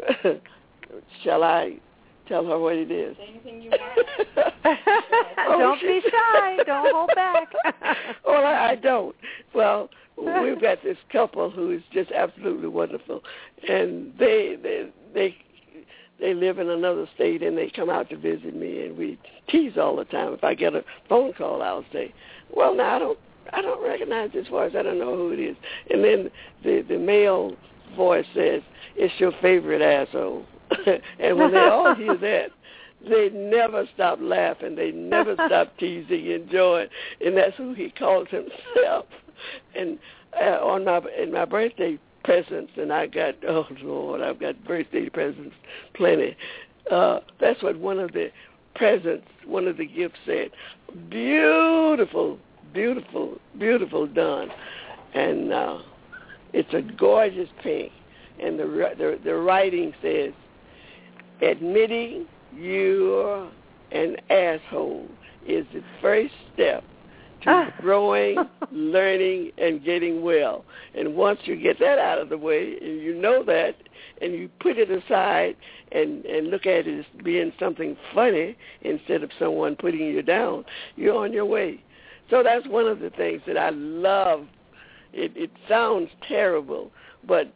Speaker 1: shall I tell her what it is?
Speaker 4: Anything you want.
Speaker 1: Oh,
Speaker 3: don't be shy. Don't hold back.
Speaker 1: Well, I, I don't. Well, we've got this couple who is just absolutely wonderful, and they they they they live in another state, and they come out to visit me, and we tease all the time. If I get a phone call, I'll say, "Well, now I don't I don't recognize this voice. I don't know who it is." And then the the male voice says, "It's your favorite asshole." And when they all hear that, they never stop laughing. They never stop teasing, enjoying, and that's who he calls himself. And uh, on my in my birthday presents, and I got, oh Lord, I've got birthday presents plenty. Uh, that's what one of the presents, one of the gifts said. Beautiful, beautiful, beautiful done, and uh, it's a gorgeous pink. And the the, the writing says, "Admitting you're an asshole is the first step to growing, learning, and getting well." And once you get that out of the way, and you know that, and you put it aside and, and look at it as being something funny instead of someone putting you down, you're on your way. So that's one of the things that I love. It, it sounds terrible, but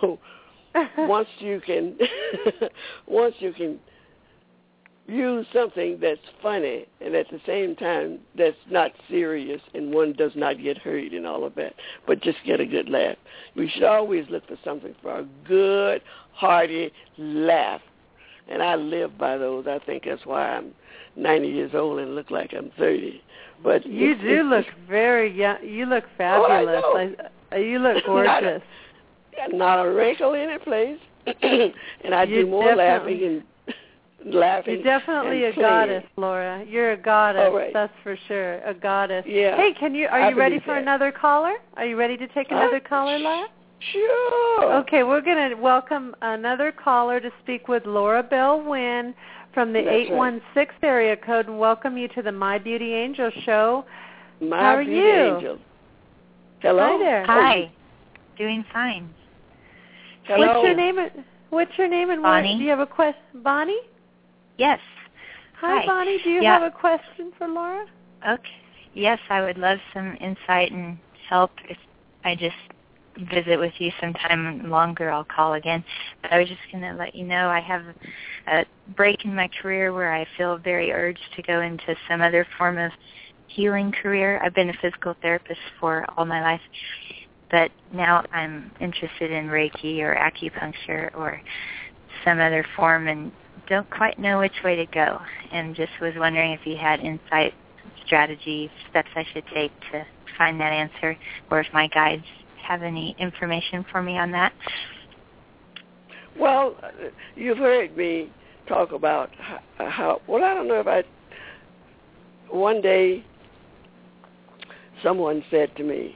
Speaker 1: once you can, once you can use something that's funny and at the same time that's not serious, and one does not get hurt and all of that, but just get a good laugh. We should always look for something for a good, hearty laugh, and I live by those. I think that's why I'm ninety years old and look like I'm thirty. But
Speaker 3: you
Speaker 1: it's,
Speaker 3: do
Speaker 1: it's,
Speaker 3: look very young. You look fabulous.
Speaker 1: Oh, I know.
Speaker 3: I, you look gorgeous.
Speaker 1: Not a, not a wrinkle in it, please. And I
Speaker 3: You
Speaker 1: do more
Speaker 3: definitely-
Speaker 1: laughing and laughing.
Speaker 3: You're definitely
Speaker 1: and
Speaker 3: a
Speaker 1: playing.
Speaker 3: goddess, Laura. You're a goddess.
Speaker 1: All right.
Speaker 3: That's for sure. A goddess.
Speaker 1: Yeah.
Speaker 3: Hey, can you? Are
Speaker 1: I
Speaker 3: you ready
Speaker 1: believe
Speaker 3: for
Speaker 1: that.
Speaker 3: another caller? Are you ready to take another
Speaker 1: Uh,
Speaker 3: caller, Laura?
Speaker 1: Sure.
Speaker 3: Okay, we're going to welcome another caller to speak with Laura Bell Wynn from the
Speaker 1: That's
Speaker 3: eight one six area code, and welcome you to the My Beauty Angel show.
Speaker 1: My
Speaker 3: How are
Speaker 1: Beauty
Speaker 3: you?
Speaker 1: Angel. Hello.
Speaker 3: Hi there.
Speaker 9: Hi. Doing fine.
Speaker 1: Hello.
Speaker 3: What's your name? What's your name and
Speaker 9: Bonnie.
Speaker 3: what? Do you have a question, Bonnie?
Speaker 9: Yes.
Speaker 3: Hi,
Speaker 9: Hi.
Speaker 3: Bonnie. Do you
Speaker 9: Yeah.
Speaker 3: have a question for Laura?
Speaker 9: Okay. Yes, I would love some insight and help. If I just visit with you sometime longer, I'll call again. But I was just going to let you know I have a break in my career where I feel very urged to go into some other form of healing career. I've been a physical therapist for all my life, but now I'm interested in Reiki or acupuncture or some other form and don't quite know which way to go, and just was wondering if you had insight, strategy, steps I should take to find that answer, or if my guides have any information for me on that.
Speaker 1: Well, you've heard me talk about how, how well, I don't know if I, one day someone said to me,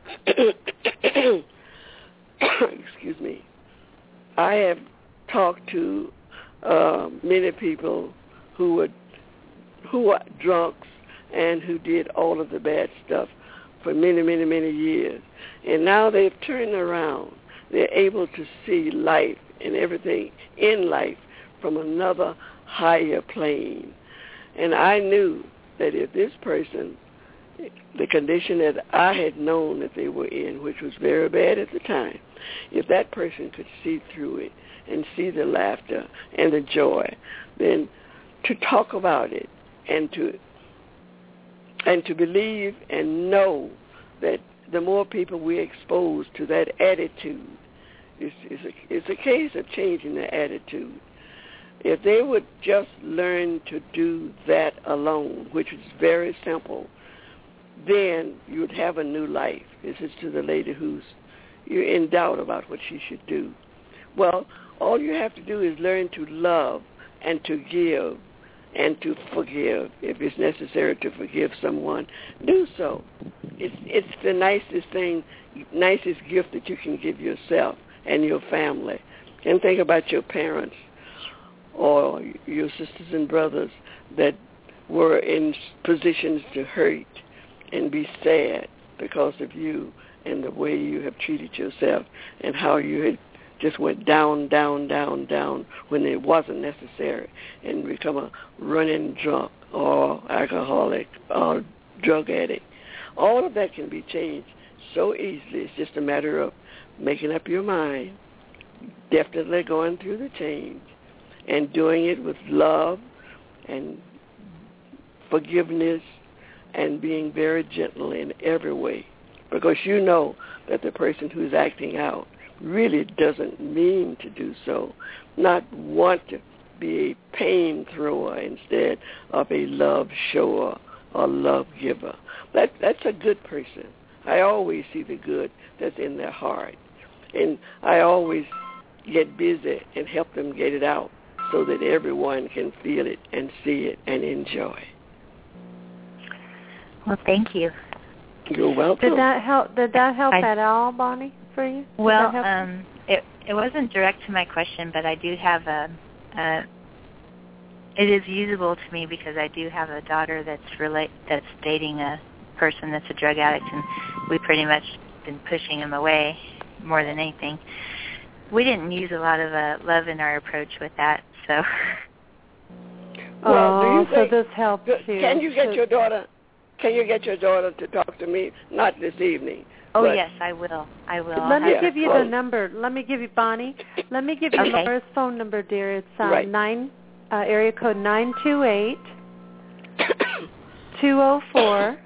Speaker 1: excuse me, I have talked to uh, many people who were who are drunks and who did all of the bad stuff for many, many, many years. And now they've turned around. They're able to see life and everything in life from another higher plane. And I knew that if this person, the condition that I had known that they were in, which was very bad at the time, if that person could see through it and see the laughter and the joy, then to talk about it and to and to believe and know that the more people we expose to that attitude, it's, it's, a, it's a case of changing the attitude. If they would just learn to do that alone, which is very simple, then you would have a new life. This is to the lady who's you're in doubt about what she should do. Well, all you have to do is learn to love and to give and to forgive. If it's necessary to forgive someone, do so. It's it's the nicest thing, nicest gift that you can give yourself and your family. And think about your parents or your sisters and brothers that were in positions to hurt and be sad because of you and the way you have treated yourself and how you had just went down, down, down, down when it wasn't necessary and become a running drunk or alcoholic or drug addict. All of that can be changed so easily. It's just a matter of making up your mind, definitely going through the change, and doing it with love and forgiveness and being very gentle in every way, because you know that the person who's acting out really doesn't mean to do so, not want to be a pain thrower instead of a love shower or love giver. That that's a good person. I always see the good that's in their heart, and I always get busy and help them get it out so that everyone can feel it and see it and enjoy.
Speaker 9: Well, thank you.
Speaker 1: You're welcome.
Speaker 3: Did that help? Did that help
Speaker 9: I,
Speaker 3: at all, Bonnie, for you? Did
Speaker 9: well, um, it it wasn't direct to my question, but I do have a, a. It is usable to me because I do have a daughter that's relate that's dating a person that's a drug addict, and we pretty much been pushing him away more than anything. We didn't use a lot of uh, love in our approach with that, so.
Speaker 1: Well, do you
Speaker 3: so
Speaker 1: think,
Speaker 3: this helps you.
Speaker 1: Can you get your daughter? Can you get your daughter to talk to me? Not this evening.
Speaker 9: Oh
Speaker 1: but,
Speaker 9: yes, I will. I will.
Speaker 3: Let me
Speaker 1: yeah.
Speaker 3: give you
Speaker 1: oh.
Speaker 3: the number. Let me give you Bonnie. Let me give you
Speaker 9: okay.
Speaker 3: Laura's phone number, dear. It's uh,
Speaker 1: right.
Speaker 3: nine uh, area code nine two eight two zero four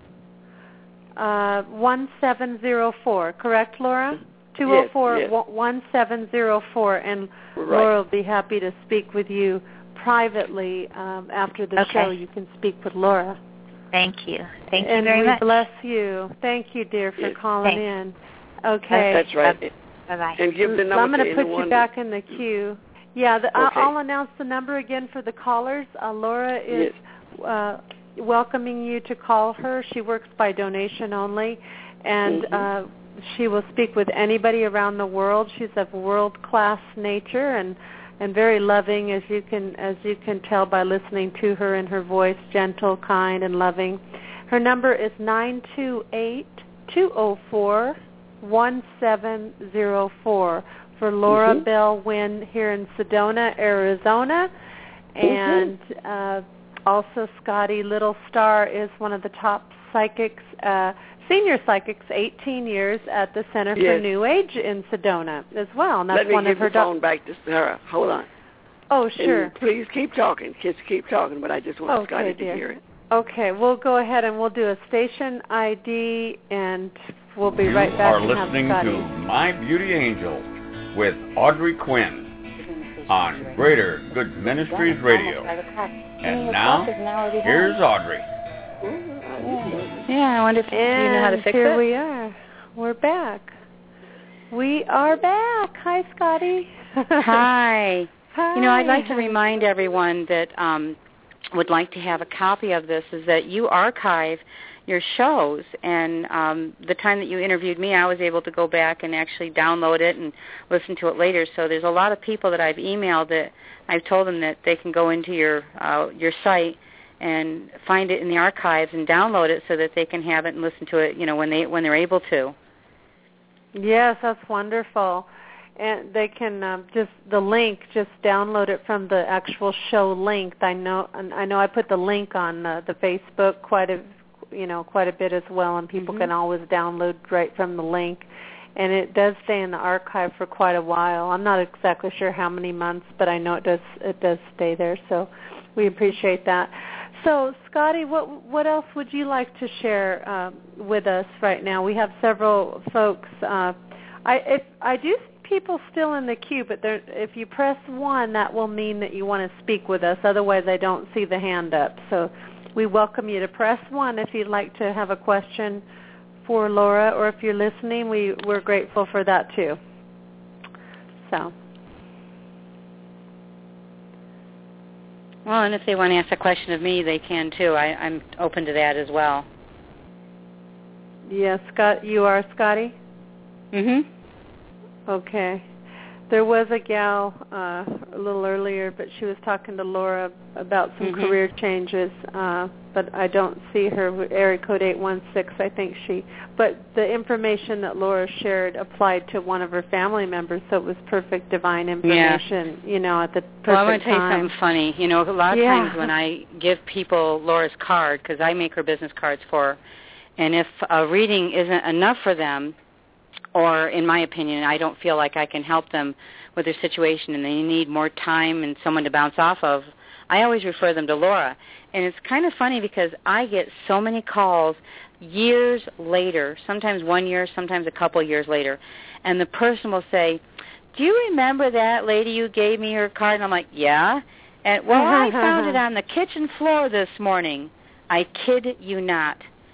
Speaker 3: uh one seven zero four. Correct, Laura? Two zero four
Speaker 1: yes, yes.
Speaker 3: one seven zero four, and
Speaker 1: right.
Speaker 3: Laura will be happy to speak with you privately um, after the
Speaker 9: okay.
Speaker 3: show. You can speak with Laura.
Speaker 9: Thank you. Thank
Speaker 3: and
Speaker 9: you very
Speaker 3: we
Speaker 9: much.
Speaker 3: bless you. Thank you, dear, for
Speaker 1: yes.
Speaker 3: calling
Speaker 9: Thanks.
Speaker 3: in. Okay.
Speaker 1: That's right.
Speaker 9: Bye bye.
Speaker 1: And give the number
Speaker 3: I'm going
Speaker 1: to
Speaker 3: to put
Speaker 1: anyone
Speaker 3: you back in the queue. Yeah, the,
Speaker 1: okay.
Speaker 3: I'll announce the number again for the callers. Uh, Laura is
Speaker 1: yes.
Speaker 3: uh, welcoming you to call her. She works by donation only, and
Speaker 1: mm-hmm.
Speaker 3: uh, she will speak with anybody around the world. She's of world-class nature and and very loving, as you can as you can tell by listening to her and her voice, gentle, kind, and loving. Her number is nine two eight two zero four one seven zero four for Laura
Speaker 1: mm-hmm.
Speaker 3: Bell Wynn here in Sedona, Arizona. And
Speaker 1: mm-hmm.
Speaker 3: uh, also Scotty Little Star is one of the top psychics, uh, senior psychics, eighteen years at the Center
Speaker 1: yes.
Speaker 3: for New Age in Sedona as well. And that's
Speaker 1: Let me
Speaker 3: one
Speaker 1: give
Speaker 3: of her
Speaker 1: the phone
Speaker 3: doc-
Speaker 1: back to Sarah. Hold on.
Speaker 3: Oh, sure.
Speaker 1: And please keep talking. Kids, keep talking, but I just want
Speaker 3: okay,
Speaker 1: Scotty
Speaker 3: dear.
Speaker 1: to hear it.
Speaker 3: Okay, we'll go ahead and we'll do a station I D, and we'll be
Speaker 10: you
Speaker 3: right back.
Speaker 10: You are
Speaker 3: and
Speaker 10: listening
Speaker 3: have
Speaker 10: to My Beauty Angel with Audrey Quinn on Greater Good Ministries Radio. And now, here's Audrey.
Speaker 4: Yeah, I wonder if
Speaker 3: and
Speaker 4: you know how to fix
Speaker 3: here
Speaker 4: it.
Speaker 3: we are. We're back. We are back. Hi, Scotty.
Speaker 4: Hi.
Speaker 3: Hi.
Speaker 4: You know, I'd like to remind everyone that um, would like to have a copy of this is that you archive your shows, and um, the time that you interviewed me, I was able to go back and actually download it and listen to it later. So there's a lot of people that I've emailed that I've told them that they can go into your uh, your site and find it in the archives and download it so that they can have it and listen to it, you know, when they when they're able to.
Speaker 3: Yes, that's wonderful. And they can um, just the link, just download it from the actual show link. I know, I know. I put the link on uh, the Facebook quite a, you know, quite a bit as well, and people
Speaker 4: mm-hmm.
Speaker 3: can always download right from the link. And it does stay in the archive for quite a while. I'm not exactly sure how many months, but I know it does. It does stay there. So we appreciate that. So, Scotty, what what else would you like to share uh, with us right now? We have several folks. Uh, I if I do see people still in the queue, but if you press one, that will mean that you want to speak with us. Otherwise, I don't see the hand up. So, we welcome you to press one if you'd like to have a question for Laura, or if you're listening, we we're grateful for that too. So.
Speaker 4: Well, and if they want to ask a question of me, they can too. I, I'm open to that as well.
Speaker 3: Yes, yeah, Scott, you are Scotty?
Speaker 4: Mm-hmm.
Speaker 3: Okay. There was a gal uh, a little earlier, but she was talking to Laura about some
Speaker 4: mm-hmm.
Speaker 3: career changes, uh, but I don't see her. Area code eight one six, I think she. But the information that Laura shared applied to one of her family members, so it was perfect divine information, yeah. you know, at the perfect time.
Speaker 4: Well, I want to tell you something funny. You know, a lot of
Speaker 3: yeah.
Speaker 4: times when I give people Laura's card, because I make her business cards for her, and if a reading isn't enough for them, or in my opinion, I don't feel like I can help them with their situation and they need more time and someone to bounce off of, I always refer them to Laura. And it's kind of funny because I get so many calls years later, sometimes one year, sometimes a couple years later, and the person will say, do you remember that lady you gave me her card? And I'm like, yeah. And, well, I found it on the kitchen floor this morning. I kid you not.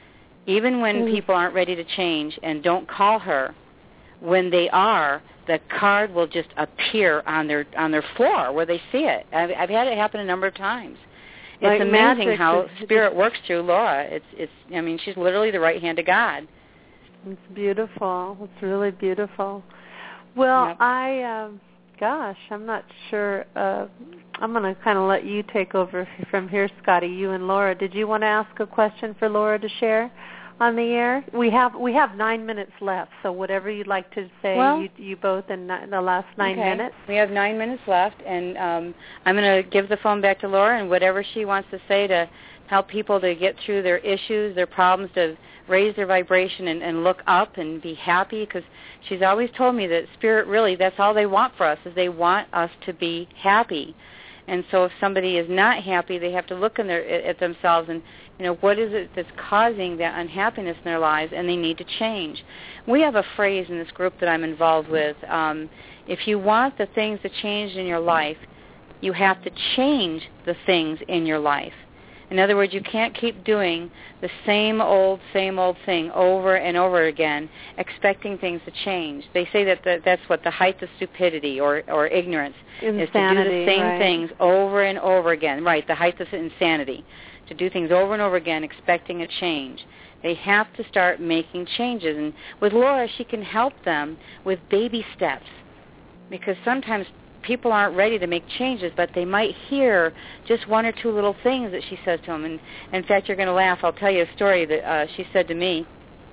Speaker 4: Even when mm. people aren't ready to change and don't call her, when they are, the card will just appear on their on their floor where they see it. I've, I've had it happen a number of times. It's
Speaker 3: like
Speaker 4: amazing
Speaker 3: magic.
Speaker 4: how Spirit works through Laura. It's it's. I mean, she's literally the right hand of God.
Speaker 3: It's beautiful. It's really beautiful. Well,
Speaker 4: yep.
Speaker 3: I, um, gosh, I'm not sure. Uh, I'm going to kind of let you take over from here, Scotty. You and Laura. Did you want to ask a question for Laura to share on the air? We have we have nine minutes left, so whatever you'd like to say,
Speaker 4: well,
Speaker 3: you, you both in the last nine
Speaker 4: okay.
Speaker 3: minutes.
Speaker 4: We have nine minutes left, and um, I'm going to give the phone back to Laura, and whatever she wants to say to help people to get through their issues, their problems, to raise their vibration and, and look up and be happy, because she's always told me that Spirit really, that's all they want for us, is they want us to be happy. And so if somebody is not happy, they have to look in their, at themselves and, you know, what is it that's causing that unhappiness in their lives, and they need to change. We have a phrase in this group that I'm involved with. Um, if you want the things to change in your life, you have to change the things in your life. In other words, you can't keep doing the same old, same old thing over and over again, expecting things to change. They say that the, that's what the height of stupidity or, or ignorance
Speaker 3: insanity,
Speaker 4: is, to do the same
Speaker 3: right.
Speaker 4: things over and over again. Right, the height of insanity, to do things over and over again, expecting a change. They have to start making changes. And with Laura, she can help them with baby steps, because sometimes people aren't ready to make changes, but they might hear just one or two little things that she says to them. And in fact, you're going to laugh. I'll tell you a story that uh, she said to me,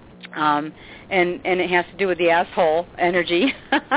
Speaker 4: um, and, and it has to do with the asshole energy.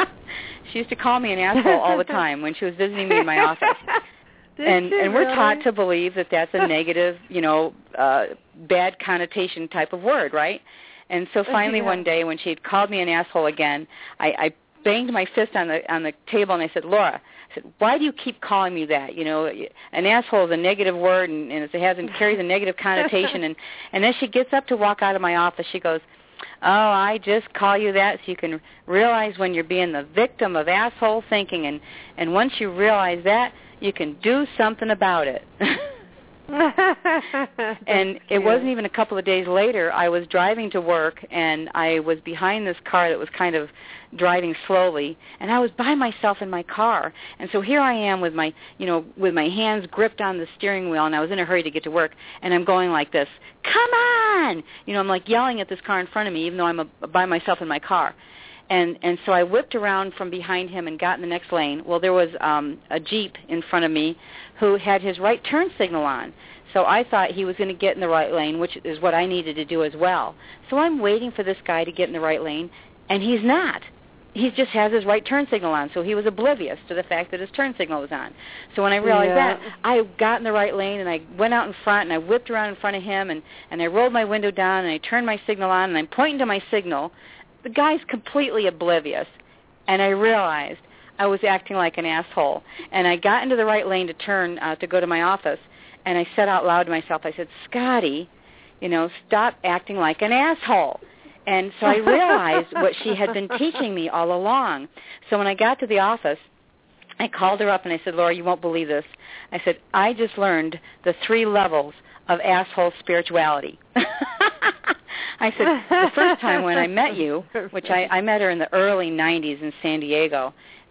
Speaker 4: She used to call me an asshole all the time when she was visiting me in my office.
Speaker 3: Did
Speaker 4: and
Speaker 3: she
Speaker 4: and we're
Speaker 3: really?
Speaker 4: taught to believe that that's a negative, you know, uh, bad connotation type of word, right? And so finally
Speaker 3: yeah.
Speaker 4: one day when she had called me an asshole again, I, I banged my fist on the on the table and I said, Laura, I said, why do you keep calling me that? You know, an asshole is a negative word, and, and it has and carries a negative connotation. and and then she gets up to walk out of my office. She goes, oh, I just call you that so you can realize when you're being the victim of asshole thinking, and and once you realize that, you can do something about it. And it wasn't even a couple of days later, I was driving to work, and I was behind this car that was kind of driving slowly, and I was by myself in my car. And so here I am with my, you know, with my hands gripped on the steering wheel, and I was in a hurry to get to work, and I'm going like this, come on! You know, I'm like yelling at this car in front of me, even though I'm a, by myself in my car. And and so I whipped around from behind him and got in the next lane. Well, there was um, a Jeep in front of me who had his right turn signal on. So I thought he was going to get in the right lane, which is what I needed to do as well. So I'm waiting for this guy to get in the right lane, and he's not. He just has his right turn signal on, so he was oblivious to the fact that his turn signal was on. So when I realized
Speaker 3: yeah.
Speaker 4: that, I got in the right lane, and I went out in front, and I whipped around in front of him, and, and I rolled my window down, and I turned my signal on, and I'm pointing to my signal. The guy's completely oblivious, and I realized I was acting like an asshole. And I got into the right lane to turn uh, to go to my office, and I said out loud to myself, I said, Scotty, you know, stop acting like an asshole. And so I realized what she had been teaching me all along. So when I got to the office, I called her up and I said, Laura, you won't believe this. I said, I just learned the three levels of asshole spirituality. I said, the first time when I met you, which I, I met her in the early nineties in San Diego,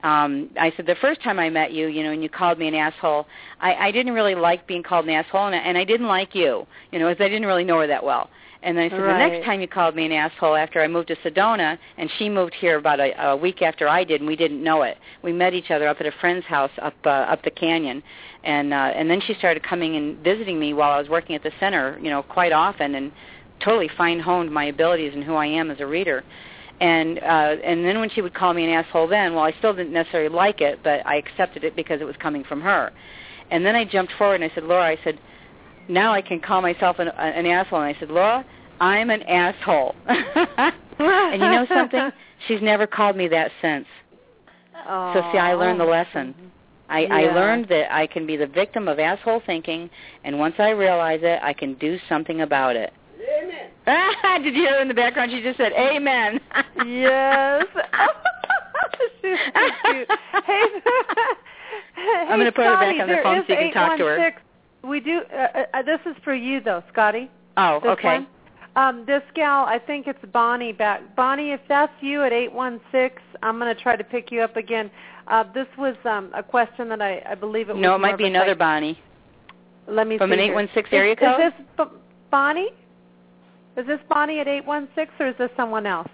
Speaker 4: um, I said, the first time I met you, you know, and you called me an asshole, I, I didn't really like being called an asshole, and I, and I didn't like you, you know, as I didn't really know her that well. And then I said,
Speaker 3: right.
Speaker 4: the next time you called me an asshole after I moved to Sedona, and she moved here about a, a week after I did, and we didn't know it. We met each other up at a friend's house up uh, up the canyon, and uh, and then she started coming and visiting me while I was working at the center, you know, quite often, and totally fine-honed my abilities and who I am as a reader. And uh, and then when she would call me an asshole then, well, I still didn't necessarily like it, but I accepted it because it was coming from her. And then I jumped forward and I said, Laura, I said, now I can call myself an, an asshole. And I said, Laura, I'm an asshole. And you know something? She's never called me that since.
Speaker 3: Oh.
Speaker 4: So see, I learned the lesson. I,
Speaker 3: yeah.
Speaker 4: I learned that I can be the victim of asshole thinking, and once I realize it, I can do something about it. Amen. Did you hear in the background? She just said, amen.
Speaker 3: Yes. She's so cute. Hey,
Speaker 4: I'm going to put
Speaker 3: Scotty,
Speaker 4: her back on the phone so you can talk to her.
Speaker 3: We do. Uh, uh, this is for you, though, Scotty.
Speaker 4: Oh,
Speaker 3: this
Speaker 4: okay.
Speaker 3: One. Um, this gal, I think it's Bonnie back. Bonnie, if that's you at eight one six, I'm going to try to pick you up again. Uh, this was um, a question that I, I believe it was.
Speaker 4: No, it might be another
Speaker 3: like,
Speaker 4: Bonnie.
Speaker 3: Let me
Speaker 4: From
Speaker 3: see
Speaker 4: an eight one six area
Speaker 3: is,
Speaker 4: code?
Speaker 3: Is this B- Bonnie? Is this Bonnie at eight one six, or is this someone else?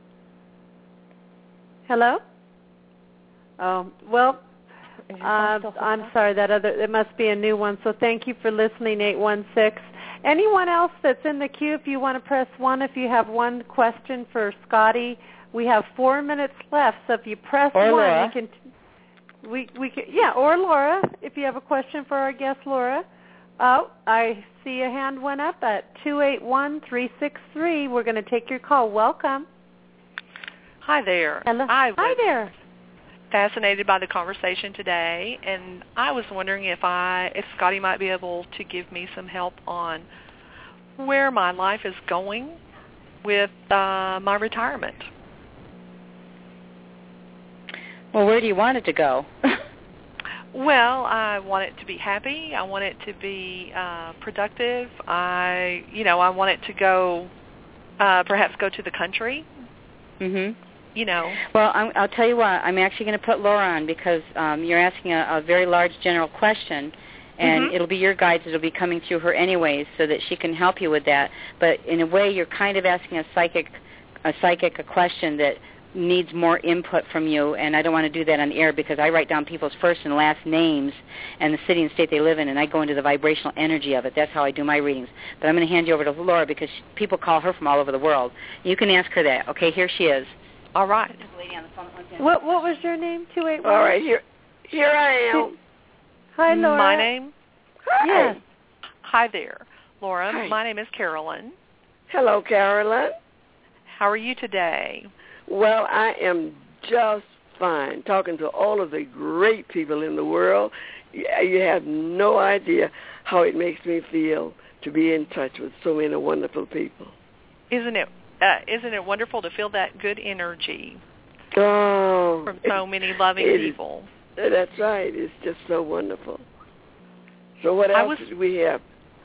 Speaker 3: Hello? Oh, well, uh, I'm sorry. That other it must be a new one. So thank you for listening, eight one six. Anyone else that's in the queue, if you want to press one, if you have one question for Scotty, we have four minutes left. So if you press
Speaker 4: or
Speaker 3: one,
Speaker 4: Laura.
Speaker 3: we can, we we can, yeah, or Laura, if you have a question for our guest, Laura. Oh, I see a hand went up at two eight one, three six three. We're going to take your call. Welcome.
Speaker 11: Hi there.
Speaker 3: Hello.
Speaker 11: I
Speaker 3: Hi there.
Speaker 11: Fascinated by the conversation today, and I was wondering if I, if Scotty might be able to give me some help on where my life is going with uh, my retirement.
Speaker 4: Well, where do you want it to go?
Speaker 11: Well, I want it to be happy. I want it to be uh, productive. I, you know, I want it to go, uh, perhaps go to the country.
Speaker 4: Mhm.
Speaker 11: You know.
Speaker 4: Well, I'm, I'll tell you what. I'm actually going to put Laura on because um, you're asking a, a very large general question, and
Speaker 11: mm-hmm.
Speaker 4: it'll be your guides that'll be coming through her anyways, so that she can help you with that. But in a way, you're kind of asking a psychic, a psychic a question that needs more input from you, and I don't want to do that on the air because I write down people's first and last names and the city and state they live in, and I go into the vibrational energy of it. That's how I do my readings. But I'm going to hand you over to Laura because she, people call her from all over the world. You can ask her that. Okay, here she is.
Speaker 11: All right.
Speaker 3: What what was your name? Two eight one.
Speaker 1: All right, here here I am.
Speaker 3: Hi, Laura.
Speaker 11: My name?
Speaker 1: Hi.
Speaker 3: Yes.
Speaker 11: Hi there, Laura.
Speaker 1: Hi.
Speaker 11: My name is Carolyn.
Speaker 1: Hello, Carolyn.
Speaker 11: How are you today?
Speaker 1: Well, I am just fine. Talking to all of the great people in the world, you have no idea how it makes me feel to be in touch with so many wonderful people.
Speaker 11: Isn't it? Uh, isn't it wonderful to feel that good energy
Speaker 1: oh,
Speaker 11: from so many loving
Speaker 1: it,
Speaker 11: people?
Speaker 1: That's right. It's just so wonderful. So what else
Speaker 11: was,
Speaker 1: do we have?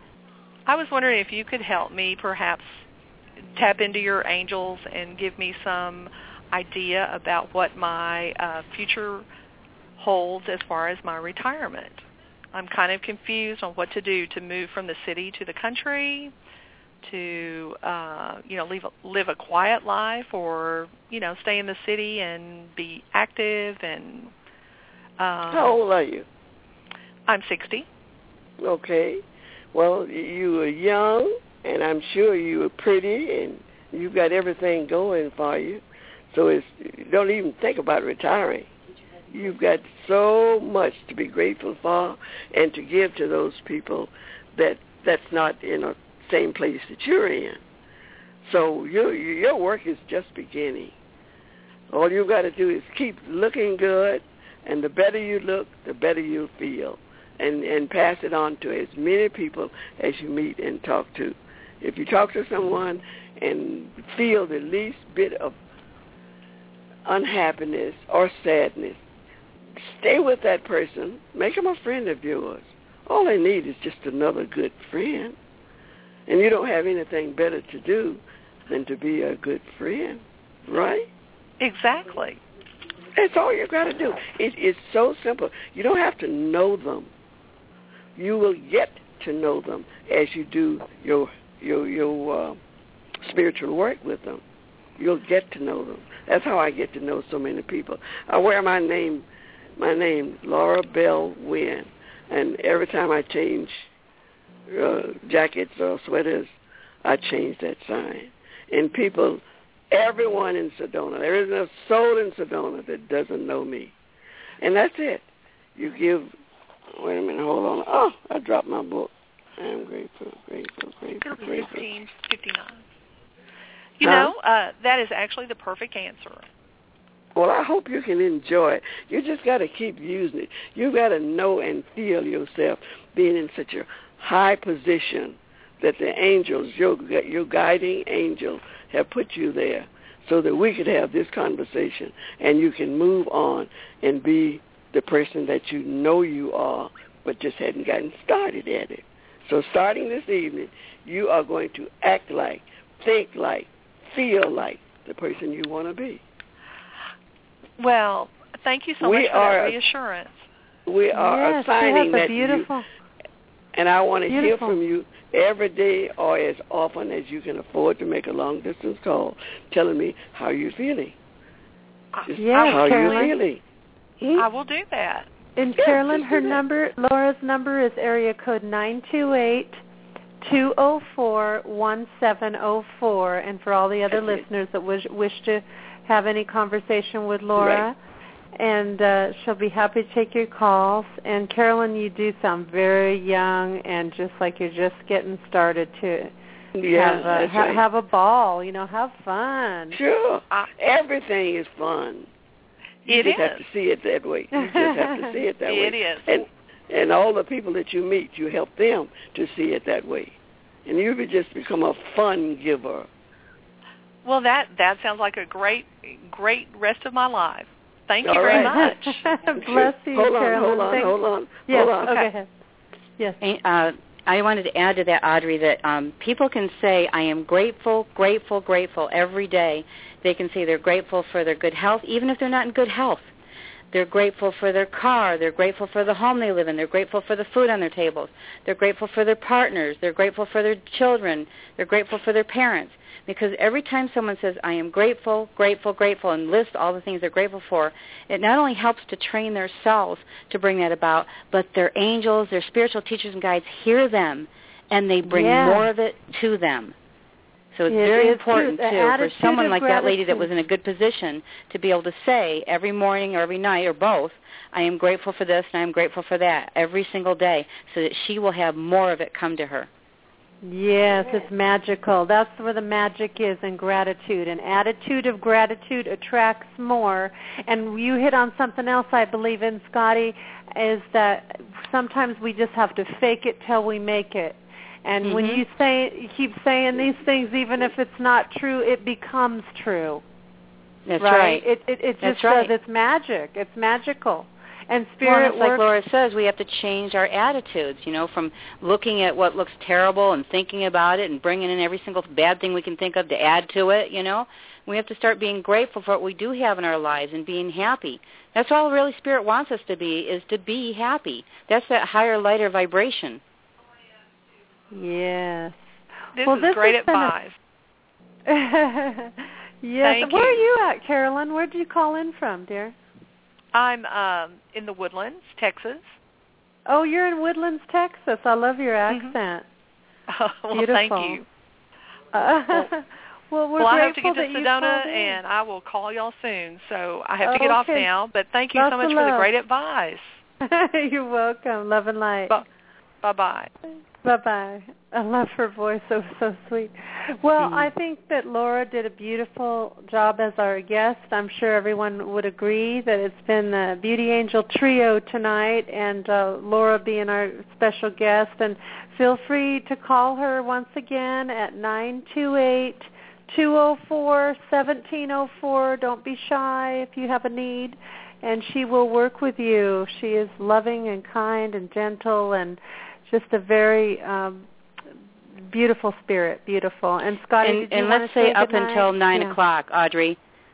Speaker 11: I was wondering if you could help me perhaps tap into your angels and give me some idea about what my uh, future holds as far as my retirement. I'm kind of confused on what to do to move from the city to the country, to uh, you know live a, live a quiet life, or you know stay in the city and be active. And uh,
Speaker 1: how old are you?
Speaker 11: I'm sixty.
Speaker 1: Okay. Well, you are young, and I'm sure you are pretty, and you've got everything going for you. So it's don't even think about retiring. You've got so much to be grateful for and to give to those people that that's not in a same place that you're in. So your your work is just beginning. All you've got to do is keep looking good, and the better you look, the better you'll feel, and, and pass it on to as many people as you meet and talk to. If you talk to someone and feel the least bit of unhappiness or sadness, stay with that person. Make them a friend of yours. All they need is just another good friend. And you don't have anything better to do than to be a good friend, right?
Speaker 11: Exactly.
Speaker 1: That's all you got to do. It, it's so simple. You don't have to know them. You will get to know them as you do your your your uh, spiritual work with them. You'll get to know them. That's how I get to know so many people. I wear my name, my name, Laura Bell Wynn, and every time I change uh, jackets or sweaters, I change that sign. And people, everyone in Sedona, there isn't a soul in Sedona that doesn't know me. And that's it. You give, wait a minute, hold on. Oh, I dropped my book. I am grateful, grateful, grateful, grateful.
Speaker 11: fifteen fifty-nine. You
Speaker 1: huh?
Speaker 11: know, uh, that is actually the perfect answer.
Speaker 1: Well, I hope you can enjoy it. You just got to keep using it. You got to know and feel yourself being in such a high position that the angels, your, your guiding angels, have put you there so that we could have this conversation and you can move on and be the person that you know you are but just hadn't gotten started at it. So starting this evening, you are going to act like, think like, feel like the person you want to be.
Speaker 11: Well, thank you so
Speaker 1: we
Speaker 11: much for
Speaker 1: are,
Speaker 11: that reassurance.
Speaker 1: We are
Speaker 3: yes,
Speaker 1: assigning that
Speaker 3: beautiful,
Speaker 1: you, and I want to
Speaker 3: beautiful.
Speaker 1: hear from you every day or as often as you can afford to make a long-distance call, telling me how you're feeling. Just
Speaker 3: yes,
Speaker 1: how
Speaker 3: Carolyn.
Speaker 1: you're feeling. Hmm?
Speaker 11: I will do that.
Speaker 3: And
Speaker 1: yes,
Speaker 3: Carolyn, her number, Laura's number is area code nine two eight, two oh four, one seven oh four. And for all the other
Speaker 1: That's
Speaker 3: listeners it. that wish, wish to have any conversation with Laura,
Speaker 1: right.
Speaker 3: and uh, she'll be happy to take your calls. And Carolyn, you do sound very young and just like you're just getting started to
Speaker 1: yeah,
Speaker 3: have, a, ha-
Speaker 1: right.
Speaker 3: have a ball, you know, have fun.
Speaker 1: Sure. Uh, everything is fun. You
Speaker 11: it
Speaker 1: just
Speaker 11: is.
Speaker 1: have to see it that way. You just have to see it that way.
Speaker 11: It is.
Speaker 1: And, and all the people that you meet, you help them to see it that way. And you would just become a fun giver.
Speaker 11: Well, that, that sounds like a great, great rest of my life. Thank you
Speaker 1: All
Speaker 11: very
Speaker 1: right.
Speaker 11: much.
Speaker 3: Bless you,
Speaker 1: hold on,
Speaker 3: Carolyn.
Speaker 1: hold on,
Speaker 3: Thanks.
Speaker 1: hold on,
Speaker 3: yes.
Speaker 1: hold on.
Speaker 3: Okay. Go ahead. Yes.
Speaker 4: Uh, I wanted to add to that, Audrey, that um, people can say, I am grateful, grateful, grateful every day. They can say they're grateful for their good health, even if they're not in good health. They're grateful for their car. They're grateful for the home they live in. They're grateful for the food on their tables. They're grateful for their partners. They're grateful for their children. They're grateful for their parents. Because every time someone says, I am grateful, grateful, grateful, and lists all the things they're grateful for, it not only helps to train their selves to bring that about, but their angels, their spiritual teachers and guides hear them, and they bring
Speaker 3: yeah.
Speaker 4: more of it to them. So it's
Speaker 3: it
Speaker 4: very
Speaker 3: is
Speaker 4: important,
Speaker 3: true.
Speaker 4: too, for someone like
Speaker 3: gratitude.
Speaker 4: that lady that was in a good position to be able to say every morning or every night or both, I am grateful for this and I am grateful for that every single day, so that she will have more of it come to her.
Speaker 3: Yes, it's magical. That's where the magic is in gratitude. An attitude of gratitude attracts more. And you hit on something else I believe in, Scotty, is that sometimes we just have to fake it till we make it. And
Speaker 4: mm-hmm.
Speaker 3: when you say, you keep saying these things, even if it's not true, it becomes true.
Speaker 4: That's
Speaker 3: right.
Speaker 4: right.
Speaker 3: It, it, it
Speaker 4: That's
Speaker 3: just
Speaker 4: right.
Speaker 3: says it's magic. It's magical. And
Speaker 4: well,
Speaker 3: spirit
Speaker 4: it's
Speaker 3: works.
Speaker 4: like Laura says, we have to change our attitudes, you know, from looking at what looks terrible and thinking about it and bringing in every single bad thing we can think of to add to it, you know. We have to start being grateful for what we do have in our lives and being happy. That's all really Spirit wants us to be, is to be happy. That's that higher, lighter vibration.
Speaker 3: Yes.
Speaker 11: This
Speaker 3: well,
Speaker 11: is
Speaker 3: this
Speaker 11: great
Speaker 3: has been
Speaker 11: advice.
Speaker 3: A... yes.
Speaker 11: Thank
Speaker 3: Where
Speaker 11: you.
Speaker 3: are you at, Carolyn? Where did you call in from, dear?
Speaker 11: I'm um, in the Woodlands, Texas.
Speaker 3: Oh, you're in Woodlands, Texas. I love your
Speaker 11: Mm-hmm.
Speaker 3: accent.
Speaker 11: Oh, well,
Speaker 3: Beautiful.
Speaker 11: thank you.
Speaker 3: Uh,
Speaker 11: well,
Speaker 3: well, we're
Speaker 11: well I have to
Speaker 3: grateful
Speaker 11: get to
Speaker 3: that you
Speaker 11: Sedona,
Speaker 3: called in.
Speaker 11: and I will call y'all soon. So I have
Speaker 3: oh,
Speaker 11: to get off
Speaker 3: okay.
Speaker 11: now, but thank you
Speaker 3: Lots
Speaker 11: so much
Speaker 3: of
Speaker 11: for the
Speaker 3: love.
Speaker 11: great advice.
Speaker 3: You're welcome. Love and light.
Speaker 11: Bu- Bye-bye.
Speaker 3: Bye-bye. I love her voice. So, so sweet. Well, I think that Laura did a beautiful job as our guest. I'm sure everyone would agree that it's been the Beauty Angel Trio tonight, and uh, Laura being our special guest. And feel free to call her once again at nine two eight, two oh four, one seven oh four. Don't be shy if you have a need, and she will work with you. She is loving and kind and gentle and just a very um, beautiful spirit, beautiful. And Scotty,
Speaker 4: and,
Speaker 3: did you
Speaker 4: and
Speaker 3: want
Speaker 4: let's
Speaker 3: to
Speaker 4: say,
Speaker 3: say
Speaker 4: up
Speaker 3: goodnight?
Speaker 4: until nine
Speaker 3: yeah.
Speaker 4: o'clock, Audrey,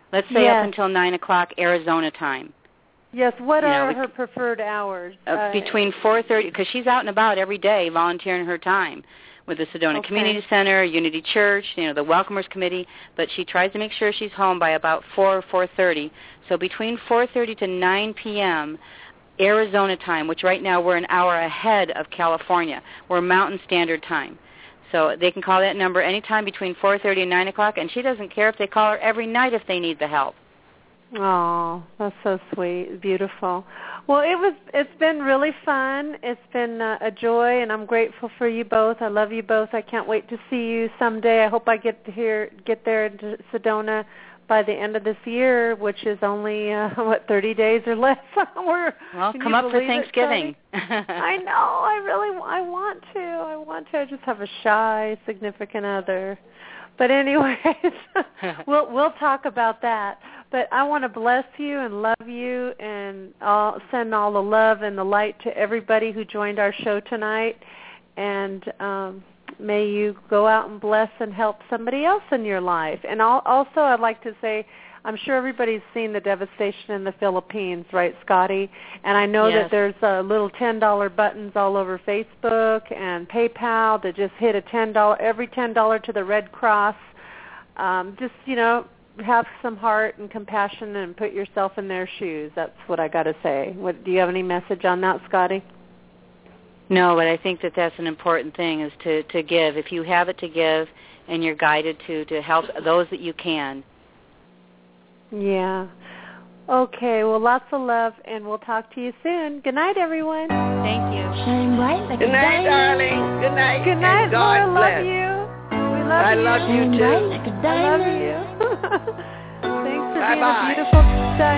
Speaker 4: Let's say
Speaker 3: yes.
Speaker 4: up until nine o'clock Arizona time.
Speaker 3: Yes, what
Speaker 4: you
Speaker 3: are
Speaker 4: know,
Speaker 3: her preferred hours?
Speaker 4: Uh,
Speaker 3: Uh,
Speaker 4: between four thirty, because she's out and about every day volunteering her time with the Sedona
Speaker 3: okay.
Speaker 4: Community Center, Unity Church, you know, the Welcomers Committee, but she tries to make sure she's home by about four, four thirty. So between four thirty to nine p.m., Arizona time, which right now we're an hour ahead of California. We're Mountain Standard Time. So they can call that number anytime between four thirty and nine o'clock, and she doesn't care if they call her every night if they need the help.
Speaker 3: Oh, that's so sweet, beautiful. Well, it was. It's been really fun. It's been uh, a joy, and I'm grateful for you both. I love you both. I can't wait to see you someday. I hope I get to hear, get there to Sedona by the end of this year, which is only uh, what thirty days or less. We're,
Speaker 4: well, come up for Thanksgiving.
Speaker 3: I know. I really. I want to. I want to. I just have a shy significant other. But anyways, we'll we'll talk about that. But I want to bless you and love you and all, send all the love and the light to everybody who joined our show tonight. And um, may you go out and bless and help somebody else in your life. And I'll, also I'd like to say, I'm sure everybody's seen the devastation in the Philippines, right, Scotty? And I know
Speaker 4: yes.
Speaker 3: that there's uh, little ten dollar buttons all over Facebook and PayPal that just hit a ten dollar, every ten dollars to the Red Cross. Um, just, you know, have some heart and compassion and put yourself in their shoes. That's what I got to say. What, do you have any message on that, Scotty?
Speaker 4: No, but I think that that's an important thing is to, to give. If you have it to give and you're guided to, to help those that you can.
Speaker 3: Yeah. Okay, well, lots of love, and we'll talk to you soon. Good night, everyone.
Speaker 4: Thank you.
Speaker 2: Shine bright like
Speaker 1: Good
Speaker 2: a
Speaker 1: night,
Speaker 2: diamond.
Speaker 1: darling. Good night.
Speaker 3: Good night,
Speaker 1: and God
Speaker 3: Laura.
Speaker 1: bless.
Speaker 3: Love you. We love
Speaker 1: I
Speaker 3: you.
Speaker 1: love you
Speaker 2: Shine
Speaker 1: too.
Speaker 2: bright like a
Speaker 3: I love
Speaker 2: diamond.
Speaker 3: you. Thanks for
Speaker 1: Bye-bye.
Speaker 3: being a beautiful diamond.